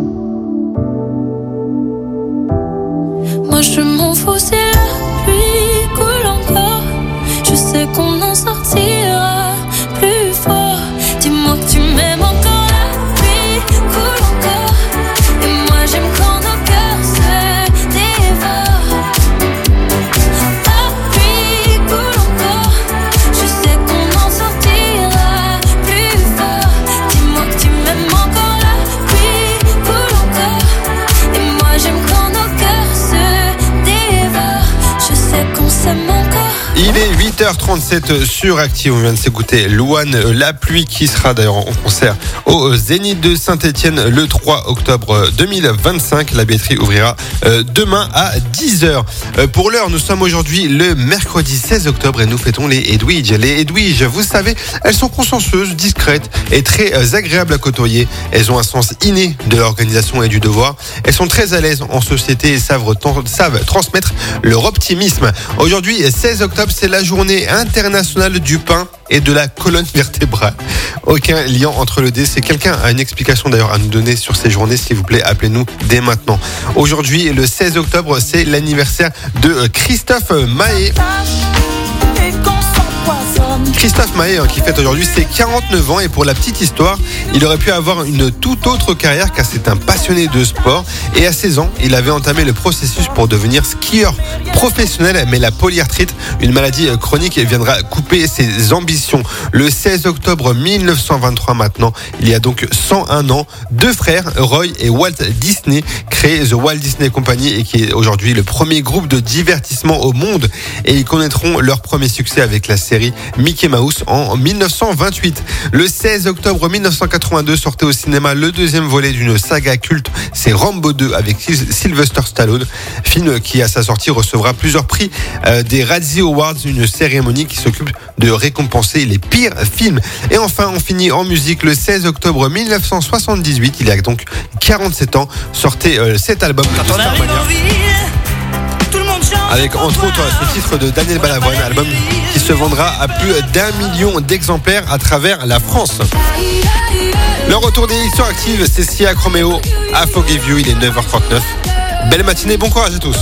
Moi je m'en fous si la pluie coule encore. Je sais qu'on en sortira plus fort. Dis-moi que tu m'aimes encore, la pluie coule encore. Et moi j'aime quand nos cœurs se dévorent. La pluie coule encore. Je sais qu'on en sortira plus fort. Dis-moi que tu m'aimes encore, la pluie coule encore. Et moi j'aime quand nos cœurs se dévorent. Je sais qu'on s'aime encore. Il est huit heures trente-sept sur Active. On vient de s'écouter Louane, La pluie, qui sera d'ailleurs en concert au Zénith de Saint-Etienne le trois octobre deux mille vingt-cinq. La billetterie ouvrira demain à dix heures. Pour l'heure, nous sommes aujourd'hui le mercredi seize octobre et nous fêtons les Edwidge. Les Edwidge, vous savez, elles sont consciencieuses, discrètes et très agréables à côtoyer. Elles ont un sens inné de l'organisation et du devoir. Elles sont très à l'aise en société et savent, savent transmettre leur optimisme. Aujourd'hui, seize octobre, c'est la journée internationale du pain et de la colonne vertébrale. Aucun lien entre le deux. Si quelqu'un a une explication d'ailleurs à nous donner sur ces journées, s'il vous plaît, appelez-nous dès maintenant. Aujourd'hui, le seize octobre, c'est l'anniversaire de Christophe Maé. Christophe Maé, hein, qui fête aujourd'hui ses quarante-neuf ans, et pour la petite histoire, il aurait pu avoir une toute autre carrière car c'est un passionné de sport, et à seize ans, il avait entamé le processus pour devenir skieur professionnel, mais la polyarthrite, une maladie chronique, viendra couper ses ambitions. Le seize octobre mille neuf cent vingt-trois maintenant, il y a donc cent un ans, deux frères, Roy et Walt Disney, créent The Walt Disney Company et qui est aujourd'hui le premier groupe de divertissement au monde, et ils connaîtront leur premier succès avec la série Mickey Mouse en mille neuf cent vingt-huit. Le seize octobre mille neuf cent quatre-vingt-deux sortait au cinéma le deuxième volet d'une saga culte, c'est Rambo deux avec Sylvester Stallone, film qui à sa sortie recevra plusieurs prix euh, des Razzie Awards, une cérémonie qui s'occupe de récompenser les pires films. Et enfin, on finit en musique. Le seize octobre mille neuf cent soixante-dix-huit, il y a donc quarante-sept ans, sortait euh, cet album de Starmania, avec entre autres ce titre de Daniel Balavoine, album qui se vendra à plus d'un million d'exemplaires à travers la France. Le retour des hits sur Active, c'est Sia Chromeo, I Forgive You, il est neuf heures trente-neuf. Belle matinée, bon courage à tous.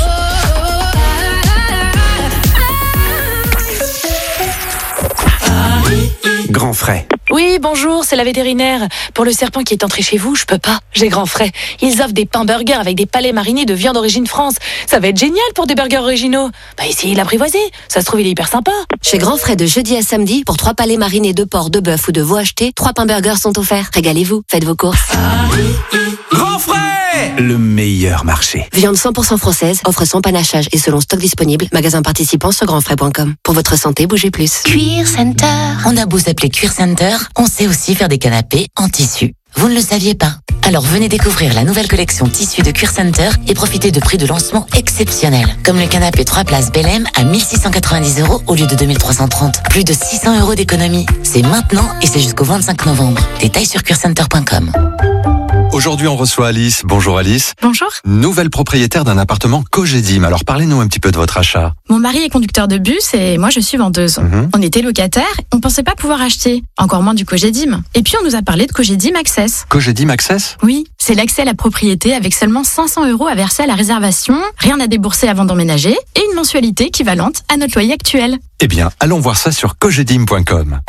Grand frais. Oui, bonjour, c'est la vétérinaire. Pour le serpent qui est entré chez vous, je peux pas. J'ai grand frais. Ils offrent des pains burgers avec des palais marinés de viande origine France. Ça va être génial pour des burgers originaux. Bah essayez l'apprivoiser. Ça se trouve, il est hyper sympa. Chez Grand Frais de jeudi à samedi, pour trois palais marinés de porc, de bœuf ou de veau achetés, trois pains burgers sont offerts. Régalez-vous, faites vos courses. Grand frais, le meilleur marché. Viande cent pour cent française, offre sans panachage et selon stock disponible. Magasin participant sur grand frais point com. Pour votre santé, bougez plus. Cuir Center. On a beau s'appeler Cuir Center, on sait aussi faire des canapés en tissu. Vous ne le saviez pas? Alors venez découvrir la nouvelle collection tissu de Cuir Center et profitez de prix de lancement exceptionnels. Comme le canapé trois places Bellem à mille six cent quatre-vingt-dix euros au lieu de deux mille trois cent trente. Plus de six cents euros d'économie. C'est maintenant et c'est jusqu'au vingt-cinq novembre. Détails sur cuir center point com. Aujourd'hui, on reçoit Alice. Bonjour Alice. Bonjour. Nouvelle propriétaire d'un appartement Cogedim. Alors parlez-nous un petit peu de votre achat. Mon mari est conducteur de bus et moi je suis vendeuse. Mmh. On était locataires, on pensait pas pouvoir acheter, encore moins du Cogedim. Et puis on nous a parlé de Cogedim Access. Cogedim Access ? Oui, c'est l'accès à la propriété avec seulement cinq cents euros à verser à la réservation, rien à débourser avant d'emménager et une mensualité équivalente à notre loyer actuel. Eh bien, allons voir ça sur cogedim point com.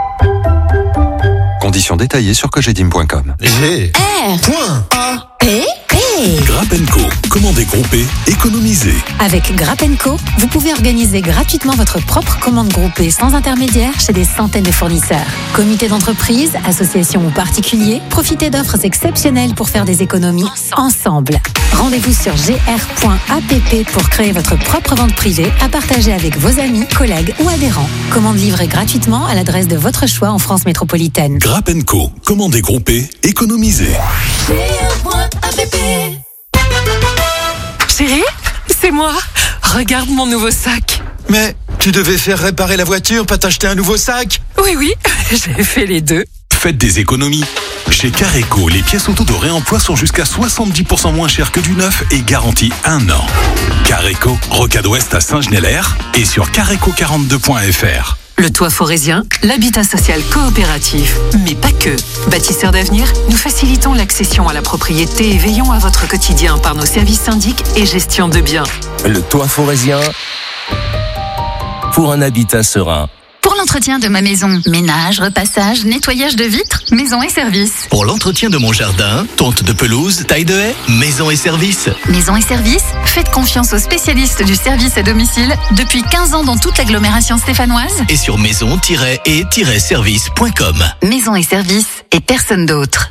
Conditions détaillées sur cogedim point com. G. R. Point. A. P. P. Grappenco. Commandez groupé, économisez. Avec Grappenco, vous pouvez organiser gratuitement votre propre commande groupée sans intermédiaire chez des centaines de fournisseurs. Comité d'entreprise, associations ou particuliers, profitez d'offres exceptionnelles pour faire des économies ensemble. Rendez-vous sur g r point a p p pour créer votre propre vente privée à partager avec vos amis, collègues ou adhérents. Commande livrée gratuitement à l'adresse de votre choix en France métropolitaine. Grappenco. Commandez groupé, économisez. g r point a p p. Chérie, c'est moi. Regarde mon nouveau sac. Mais tu devais faire réparer la voiture, pas t'acheter un nouveau sac? Oui, oui, j'ai fait les deux. faites des économies. Chez Careco, les pièces auto de réemploi sont jusqu'à soixante-dix pour cent moins chères que du neuf et garantie un an. Careco, Rocade Ouest à Saint-Genélaire et sur careco quarante-deux point f r. Le Toit Forésien, l'habitat social coopératif, mais pas que. Bâtisseurs d'avenir, nous facilitons l'accession à la propriété et veillons à votre quotidien par nos services syndics et gestion de biens. Le Toit Forésien, pour un habitat serein. Pour l'entretien de ma maison, ménage, repassage, nettoyage de vitres, maison et services. Pour l'entretien de mon jardin, tonte de pelouse, taille de haie, maison et services. Maison et services, faites confiance aux spécialistes du service à domicile depuis quinze ans dans toute l'agglomération stéphanoise. Et sur maison tiret et tiret service point com. Maison et services et personne d'autre.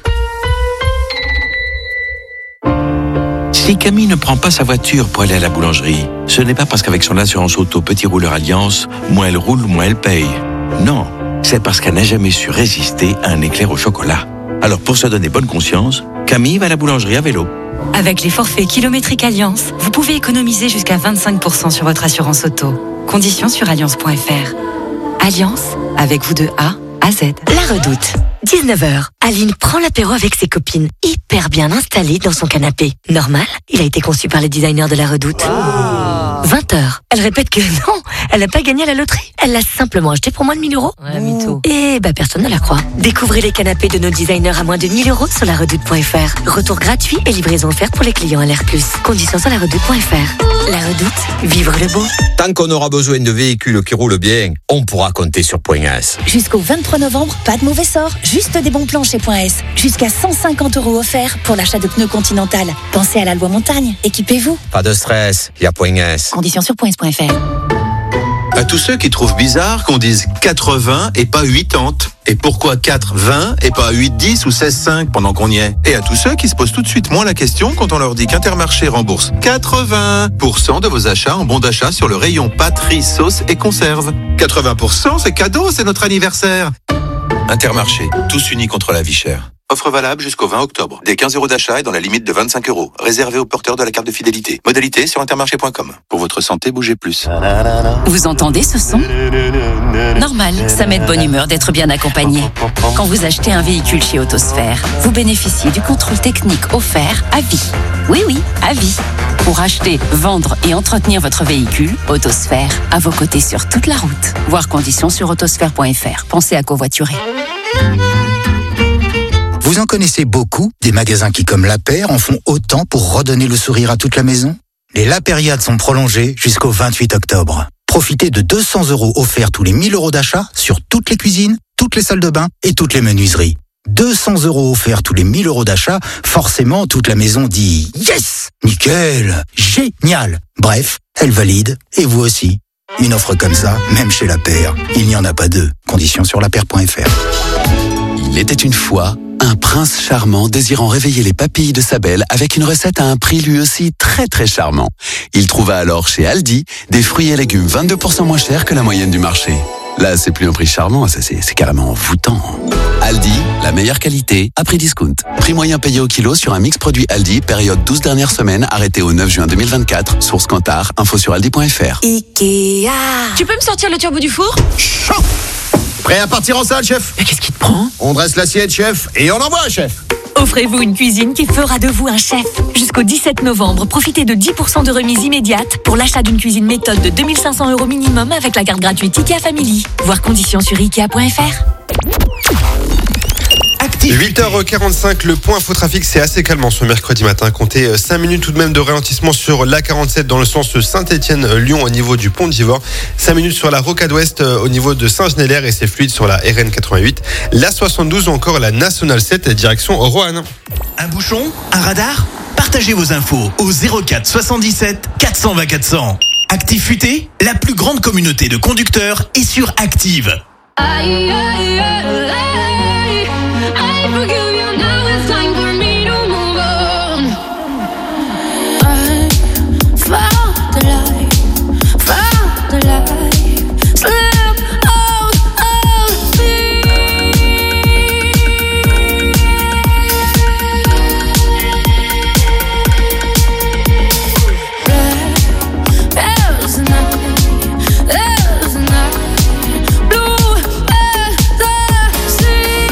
Si Camille ne prend pas sa voiture pour aller à la boulangerie, ce n'est pas parce qu'avec son assurance auto Petit Rouleur Alliance, moins elle roule, moins elle paye. Non, c'est parce qu'elle n'a jamais su résister à un éclair au chocolat. Alors pour se donner bonne conscience, Camille va à la boulangerie à vélo. Avec les forfaits kilométriques Alliance, vous pouvez économiser jusqu'à vingt-cinq pour cent sur votre assurance auto. Conditions sur alliance point f r. Alliance, avec vous de A à Z. La Redoute. dix-neuf heures. Aline prend l'apéro avec ses copines, hyper bien installée dans son canapé. Normal, il a été conçu par les designers de La Redoute. Oh. vingt heures. Elle répète que non, elle n'a pas gagné à la loterie. Elle l'a simplement acheté pour moins de mille euros. Ouais, mytho. Et bah personne ne la croit. Découvrez les canapés de nos designers à moins de mille euros sur la redoute point f r. Retour gratuit et livraison offerte pour les clients L R plus. Conditions sur la redoute point f r. La Redoute, vivre le beau. Tant qu'on aura besoin de véhicules qui roulent bien, on pourra compter sur Point S. Jusqu'au vingt-trois novembre, pas de mauvais sort, juste des bons plans chez Point S. Jusqu'à cent cinquante euros offerts pour l'achat de pneus Continental. Pensez à la loi montagne, équipez-vous. Pas de stress, il y a Point S. Conditions sur point s point f r. À tous ceux qui trouvent bizarre qu'on dise quatre-vingts et pas quatre-vingts. Et pourquoi quatre vingt et pas huit dix ou seize cinq pendant qu'on y est? Et à tous ceux qui se posent tout de suite moins la question quand on leur dit qu'Intermarché rembourse quatre-vingts pour cent de vos achats en bon d'achat sur le rayon pâtes, riz, sauce et conserve. quatre-vingts pour cent, c'est cadeau, c'est notre anniversaire. Intermarché, tous unis contre la vie chère. Offre valable jusqu'au vingt octobre. Des quinze euros d'achat et dans la limite de vingt-cinq euros. Réservé aux porteurs de la carte de fidélité. Modalité sur intermarché point com. Pour votre santé, bougez plus. Vous entendez ce son? Normal, ça met de bonne humeur d'être bien accompagné. Quand vous achetez un véhicule chez Autosphère, vous bénéficiez du contrôle technique offert à vie. Oui, oui, à vie. Pour acheter, vendre et entretenir votre véhicule, Autosphère, à vos côtés sur toute la route. Voir conditions sur autosphère point f r. Pensez à covoiturer. Vous en connaissez beaucoup, des magasins qui, comme La Paire, en font autant pour redonner le sourire à toute la maison? Les La Périades sont prolongées jusqu'au vingt-huit octobre. Profitez de deux cents euros offerts tous les mille euros d'achat sur toutes les cuisines, toutes les salles de bain et toutes les menuiseries. deux cents euros offerts tous les mille euros d'achat, forcément toute la maison dit « Yes ! Nickel ! Génial !» Bref, elle valide, et vous aussi. Une offre comme ça, même chez La Paire, il n'y en a pas deux. Conditions sur la paire point f r. Il était une fois un prince charmant désirant réveiller les papilles de sa belle avec une recette à un prix lui aussi très très charmant. Il trouva alors chez Aldi des fruits et légumes vingt-deux pour cent moins chers que la moyenne du marché. Là, c'est plus un prix charmant, ça c'est, c'est carrément envoûtant. Aldi, la meilleure qualité à prix discount. Prix moyen payé au kilo sur un mix produit Aldi, période douze dernières semaines, arrêté au neuf juin deux mille vingt-quatre. Source Kantar, info sur aldi point f r. Ikea. Tu peux me sortir le turbo du four? Chaud. Prêt à partir en salle, chef? Mais qu'est-ce qui te prend? On dresse l'assiette, chef, et on envoie, chef. Offrez-vous une cuisine qui fera de vous un chef. Jusqu'au dix-sept novembre, profitez de dix pour cent de remise immédiate pour l'achat d'une cuisine méthode de deux mille cinq cents euros minimum avec la carte gratuite Ikea Family. Voir conditions sur ikea point f r. huit heures quarante-cinq, le point info trafic, c'est assez calmant ce mercredi matin. Comptez cinq minutes tout de même de ralentissement sur l'A quarante-sept dans le sens Saint-Étienne-Lyon au niveau du pont de Givors. cinq minutes sur la Rocade Ouest au niveau de Saint-Genélaire et c'est fluide sur la R N quatre-vingt-huit. La soixante-douze ou encore la Nationale sept direction Roanne. Un bouchon? Un radar? Partagez vos infos au zéro quatre soixante-dix-sept quatre cent vingt quatre cents. Active Futé, la plus grande communauté de conducteurs est sur Active. Aïe, aïe, aïe, aïe. I forgive you, now it's time for me to move on. I found the light, found the light, slip out of me. There's a night, there's a night, blue as the sea.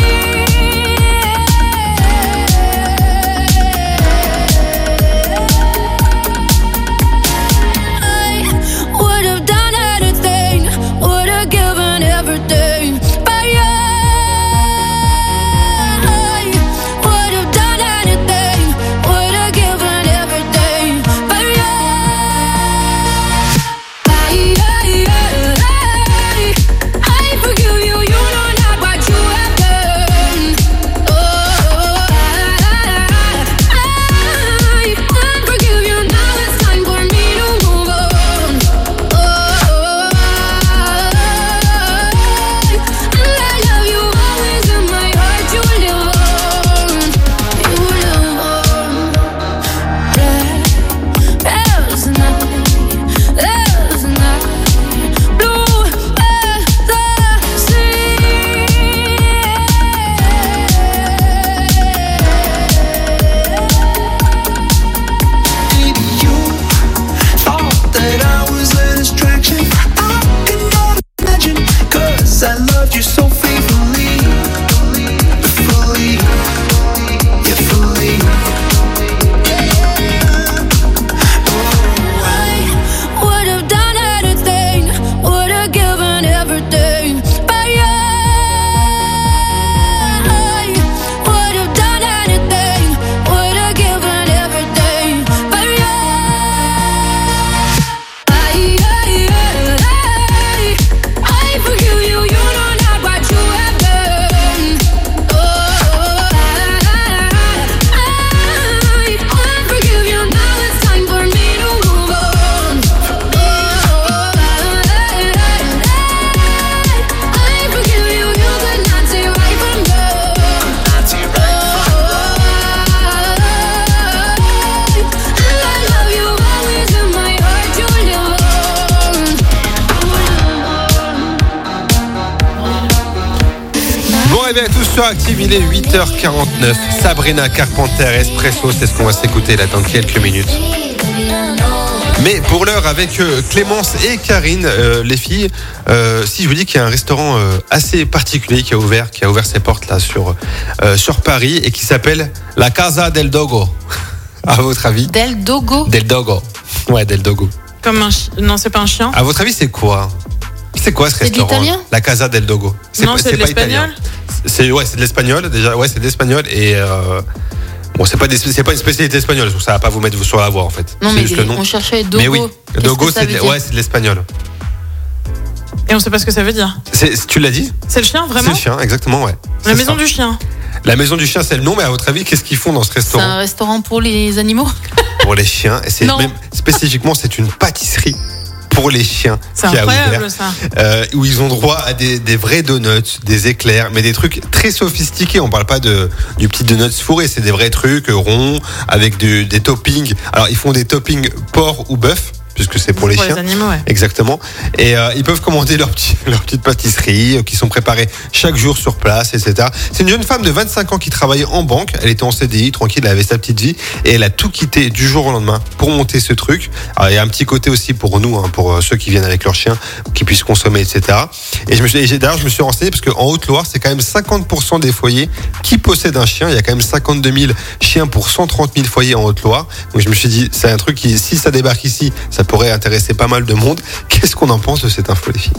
réveil à tous sur Active, il est huit heures quarante-neuf. Sabrina Carpenter, Espresso, c'est ce qu'on va s'écouter là dans quelques minutes. Mais pour l'heure, avec euh, Clémence et Karine, euh, les filles, euh, si je vous dis qu'il y a un restaurant euh, assez particulier qui a ouvert, qui a ouvert ses portes là sur euh, sur Paris et qui s'appelle la Casa del Dogo. À votre avis? Del Dogo. Del Dogo. Ouais, Del Dogo. Comme un chi... Non, c'est pas un chien. À votre avis, c'est quoi? C'est quoi ce C'est de restaurant? l'italien? La Casa del Dogo. Non, c'est de l'espagnol. C'est ouais, c'est de l'espagnol déjà. Ouais, c'est de l'espagnol et euh, bon, c'est pas des, c'est pas une spécialité espagnole. Donc ça va pas vous mettre sur la voie en fait. Non, c'est mais juste des- le nom. on cherchait Dogo. Mais oui, Qu'est-ce Dogo, que ça c'est veut de, dire ouais, c'est de l'espagnol. Et on sait pas ce que ça veut dire. C'est, tu l'as dit? C'est le chien, C'est vraiment? le chien, exactement, ouais. La C'est maison ça. du chien. La maison du chien, c'est le nom. Mais à votre avis, qu'est-ce qu'ils font dans ce C'est restaurant un restaurant pour les animaux? pour les chiens? Et c'est Non. même spécifiquement, c'est une pâtisserie pour les chiens C'est qui a incroyable, ouvert, ça. euh, où ils ont droit à des, des vrais donuts, des éclairs, mais des trucs très sophistiqués. On parle pas de du petit donuts fourré, c'est des vrais trucs ronds avec du- des toppings. Alors ils font des toppings porc ou bœuf, puisque c'est pour les Pour les chiens. animaux, ouais. Exactement. Et euh, ils peuvent commander leur, petit, leur petite pâtisserie euh, qui sont préparées chaque jour sur place, et cetera. C'est une jeune femme de vingt-cinq ans qui travaillait en banque. Elle était en C D I, tranquille, elle avait sa petite vie. Et elle a tout quitté du jour au lendemain pour monter ce truc. Alors, il y a un petit côté aussi pour nous, hein, pour euh, ceux qui viennent avec leurs chiens, qui puissent consommer, et cetera. Et je me suis, et j'ai- d'ailleurs, je me suis renseigné parce qu'en Haute-Loire, c'est quand même cinquante pour cent des foyers qui possèdent un chien. Il y a quand même cinquante-deux mille chiens pour cent trente mille foyers en Haute-Loire. Donc je me suis dit, c'est un truc qui, si ça débarque ici, ça pourrait intéresser pas mal de monde. Qu'est-ce qu'on en pense de cette info, les filles?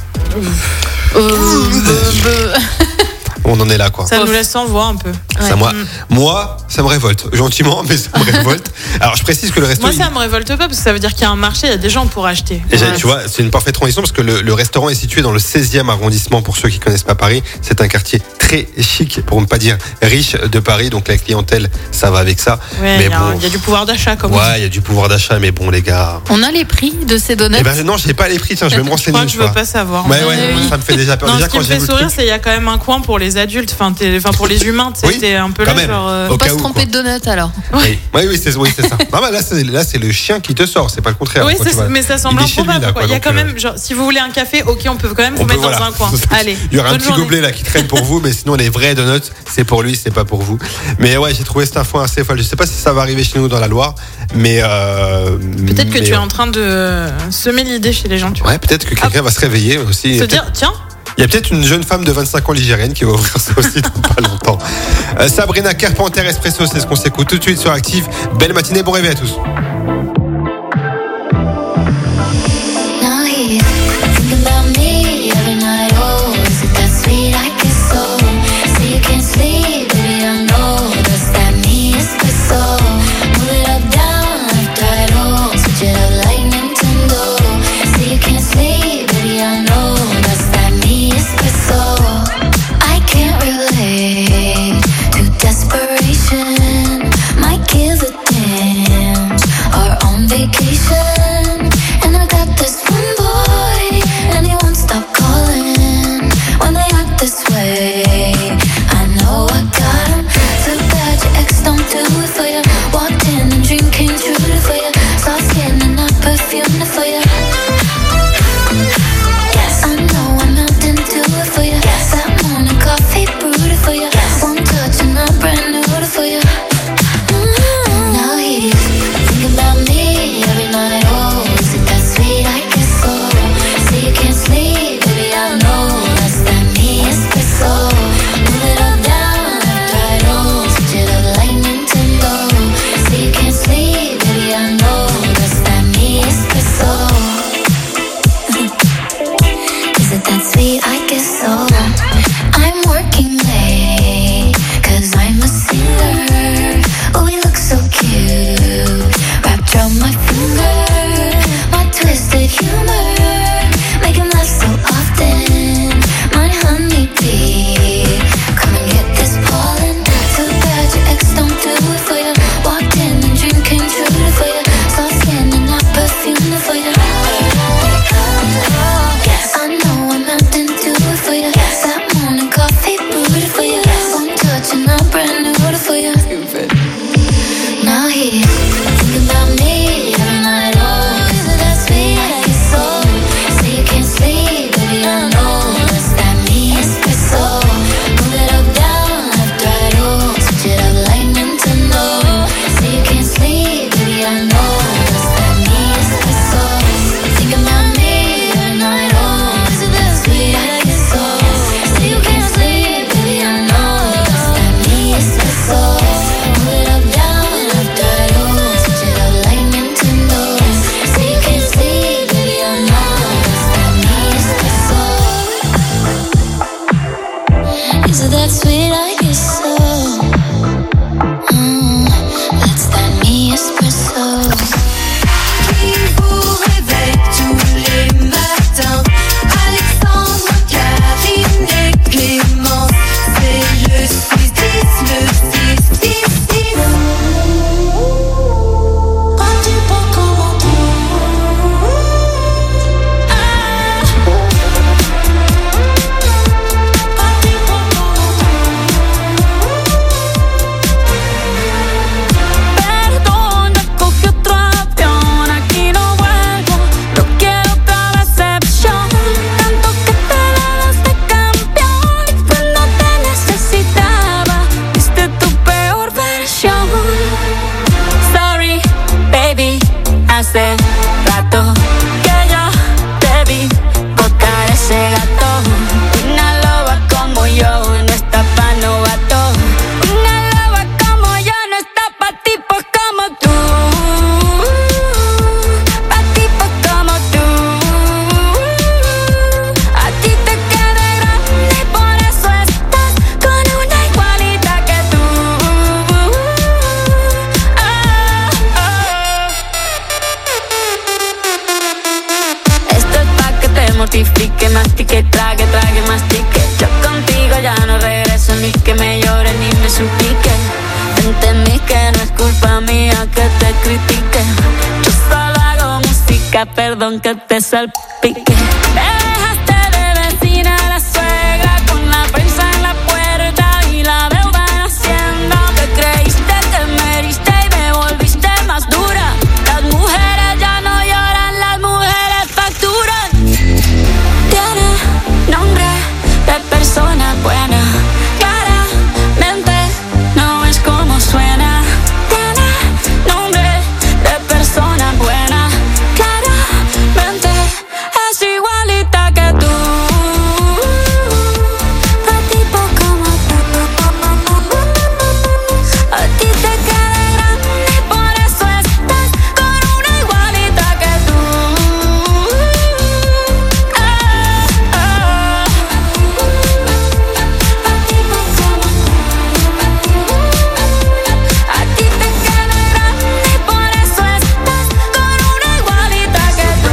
Euh, On en est là, quoi. Ça nous laisse sans voix un peu. Ça, moi, moi, ça me révolte. Gentiment, mais ça me révolte. Alors, je précise que le resto. Moi, il- ça me révolte pas parce que ça veut dire qu'il y a un marché, il y a des gens pour acheter. Et j'ai- Voilà. tu vois, c'est une parfaite transition parce que le, le restaurant est situé dans le seizième arrondissement. Pour ceux qui connaissent pas Paris, c'est un quartier très chic, pour ne pas dire riche de Paris. Donc la clientèle, ça va avec ça. Ouais, il mais y, a un- bon, il y a du pouvoir d'achat comme on ouais, dit. il y a du pouvoir d'achat, mais bon, les gars. On a les prix de ces donuts. Eh ben non, j'ai pas les prix. Tiens, je vais me Je renseigner. crois que une je veux fois. pas savoir. Ouais, ouais, Oui. ça me fait déjà peur. Non, Déjà ce qui quand me j'ai fait vu le sourire, truc. c'est qu'il y a quand même un coin pour les adultes, enfin, t'es- enfin pour les humains, tu sais, Oui, t'es un peu quand là, même. genre. euh, Au cas où, quoi. de donuts alors. Oui, oui, oui, c'est oui, c'est ça. Non, bah, là, c'est là, c'est le chien qui te sort. C'est pas le contraire. Oui, Quand c'est- tu vas- mais ça il semble est chez lui, improbable. là, quoi. quoi. Il y a Donc, quand euh, même, genre, si vous voulez un café, ok, on peut quand même on vous peut, mettre voilà. dans un coin. Allez. Il y aura un bonne petit journée. gobelet là qui traîne pour vous, mais sinon les vrais donuts, c'est pour lui, c'est pas pour vous. Mais ouais, j'ai trouvé cette info assez folle. Je sais pas si ça va arriver chez nous dans la Loire, mais euh, Peut-être que mais, tu es euh, en train de semer l'idée chez les gens, tu vois. Ouais, peut-être que quelqu'un va se réveiller aussi. Se Peut-être- dire, tiens, Il y a peut-être une jeune femme de vingt-cinq ans ligérienne qui va ouvrir ça aussi dans pas longtemps. Euh, Sabrina Carpenter, Espresso, c'est ce qu'on s'écoute tout de suite sur Active. Belle matinée, bon réveil à tous. Now he's thinking about me every night. Oh, is it that sweet I get so? Say you can't sleep, baby, I know that's that me espresso. Move it up, down, left, right, oh, switch it up like Nintendo. Say you can't sleep, baby, I know that's that me espresso. I can't relate to desperation. Might give a damn, or on vacation. And I got this one boy, and he won't stop calling when they act this way. I know I got him. Too bad your ex don't do it for you. Walked in and dream came true for you. Soft skin and not perfume for you. Yes, I know I'm not into it for you. Yes, that morning coffee brewed it for you. Yes, one touch and I'm brand new for you. Mm-hmm. Now he's thinking about me every night. Oh, is it that sweet I get so? Say you can't sleep, baby, I know that's that me espresso. Move it up, down, left, right, oh, switch it up like Nintendo. Say you can't sleep, baby, I know that's that me espresso. notifique, mastique, trague, trague, mastique. Yo contigo ya no regreso, ni que me llore ni me suplique. Entendí que no es culpa mía que te critique. Yo solo hago música, perdón que te salpique. Me dejaste de vecina la suegra con la prensa en la puerta y la deuda en Hacienda. Te creíste que me heriste y me volviste más dura. Las mujeres ya no lloran, las mujeres facturan. Tiene nombre de persona buena, claramente no es como suena. Tiene nombre de persona buena, claramente es igualita que tú. Un tipo como tú, a ti te queda grande y por eso estás con una igualita que tú. Ah, ah. A ti te queda grande y por eso estás con una igualita que tú.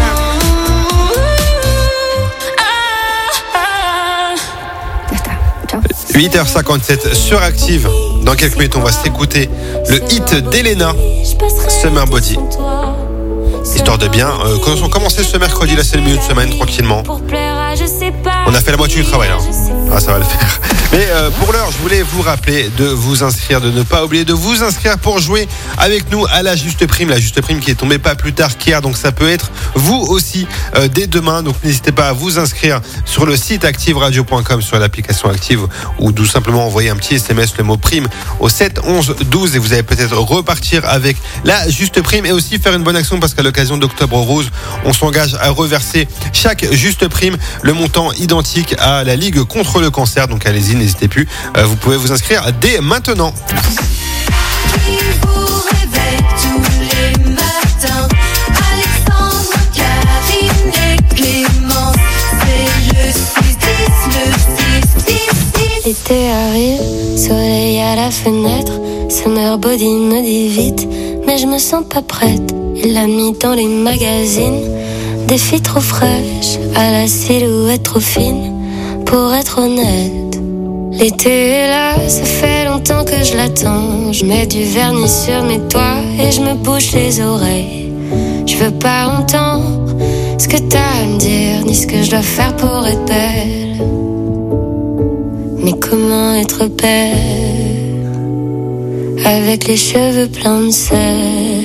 Ah, ah. huit heures cinquante-sept sur Active. Dans quelques minutes, on va s'écouter le hit d'Elena, Summer Body. Histoire de bien. Euh, quand on commençait ce mercredi, là c'est le milieu de semaine, tranquillement. On a fait la moitié du travail là. Ah, ça va le faire. Mais euh, pour l'heure, je voulais vous rappeler de vous inscrire, de ne pas oublier de vous inscrire pour jouer avec nous à la Juste Prime. La Juste Prime qui est tombée pas plus tard qu'hier, donc ça peut être vous aussi euh, dès demain. Donc n'hésitez pas à vous inscrire sur le site active radio point com, sur l'application Active, ou tout simplement envoyer un petit S M S, le mot prime, au sept onze douze et vous allez peut-être repartir avec la Juste Prime et aussi faire une bonne action parce qu'à l'occasion d'Octobre Rose, on s'engage à reverser chaque Juste Prime le montant identique à la Ligue contre le cancer. Donc allez-y, n'hésitez plus. Euh, vous pouvez vous inscrire dès maintenant. Qui vous réveille tous les matins? Alexandre, Karine et Clémence. C'est le six dix, le six dix dix. L'été arrive, soleil à la fenêtre. Summer Body me dit vite, mais je me sens pas prête. Il l'a mis dans les magazines. Des filles trop fraîches, à la silhouette trop fine. Pour être honnête, l'été est là, ça fait longtemps que je l'attends. Je mets du vernis sur mes doigts et je me bouche les oreilles. Je veux pas entendre ce que t'as à me dire, ni ce que je dois faire pour être belle. Mais comment être belle avec les cheveux pleins de sel?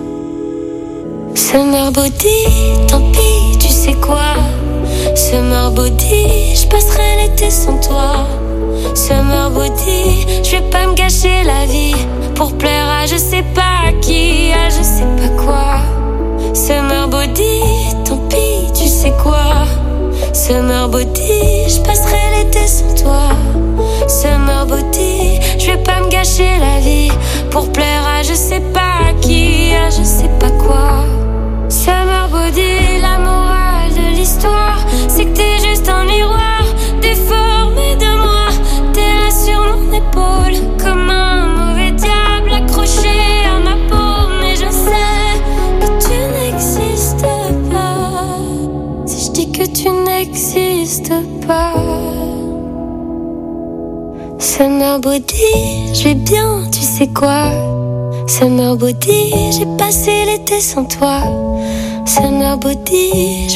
Summer Body, tant pis, tu sais quoi? Summer Body, je passerai l'été sans toi. Summer Body, je vais pas me gâcher la vie pour plaire à je sais pas qui, à je sais pas quoi. Summer Body, tant pis, tu sais quoi? Summer Body, je passerai l'été sans toi. Summer Body, je vais pas me gâcher la vie pour plaire à je sais pas qui, à je sais pas quoi. Summer Body, la morale de l'histoire, c'est que t'es juste un miroir déformé de moi. T'es là sur mon épaule comme un mauvais diable accroché à ma peau. Mais je sais que tu n'existes pas. Si je dis que tu n'existes pas. Summer Body, je vais bien, tu sais quoi? Summer Body, j'ai passé l'été sans toi. Summer Body, je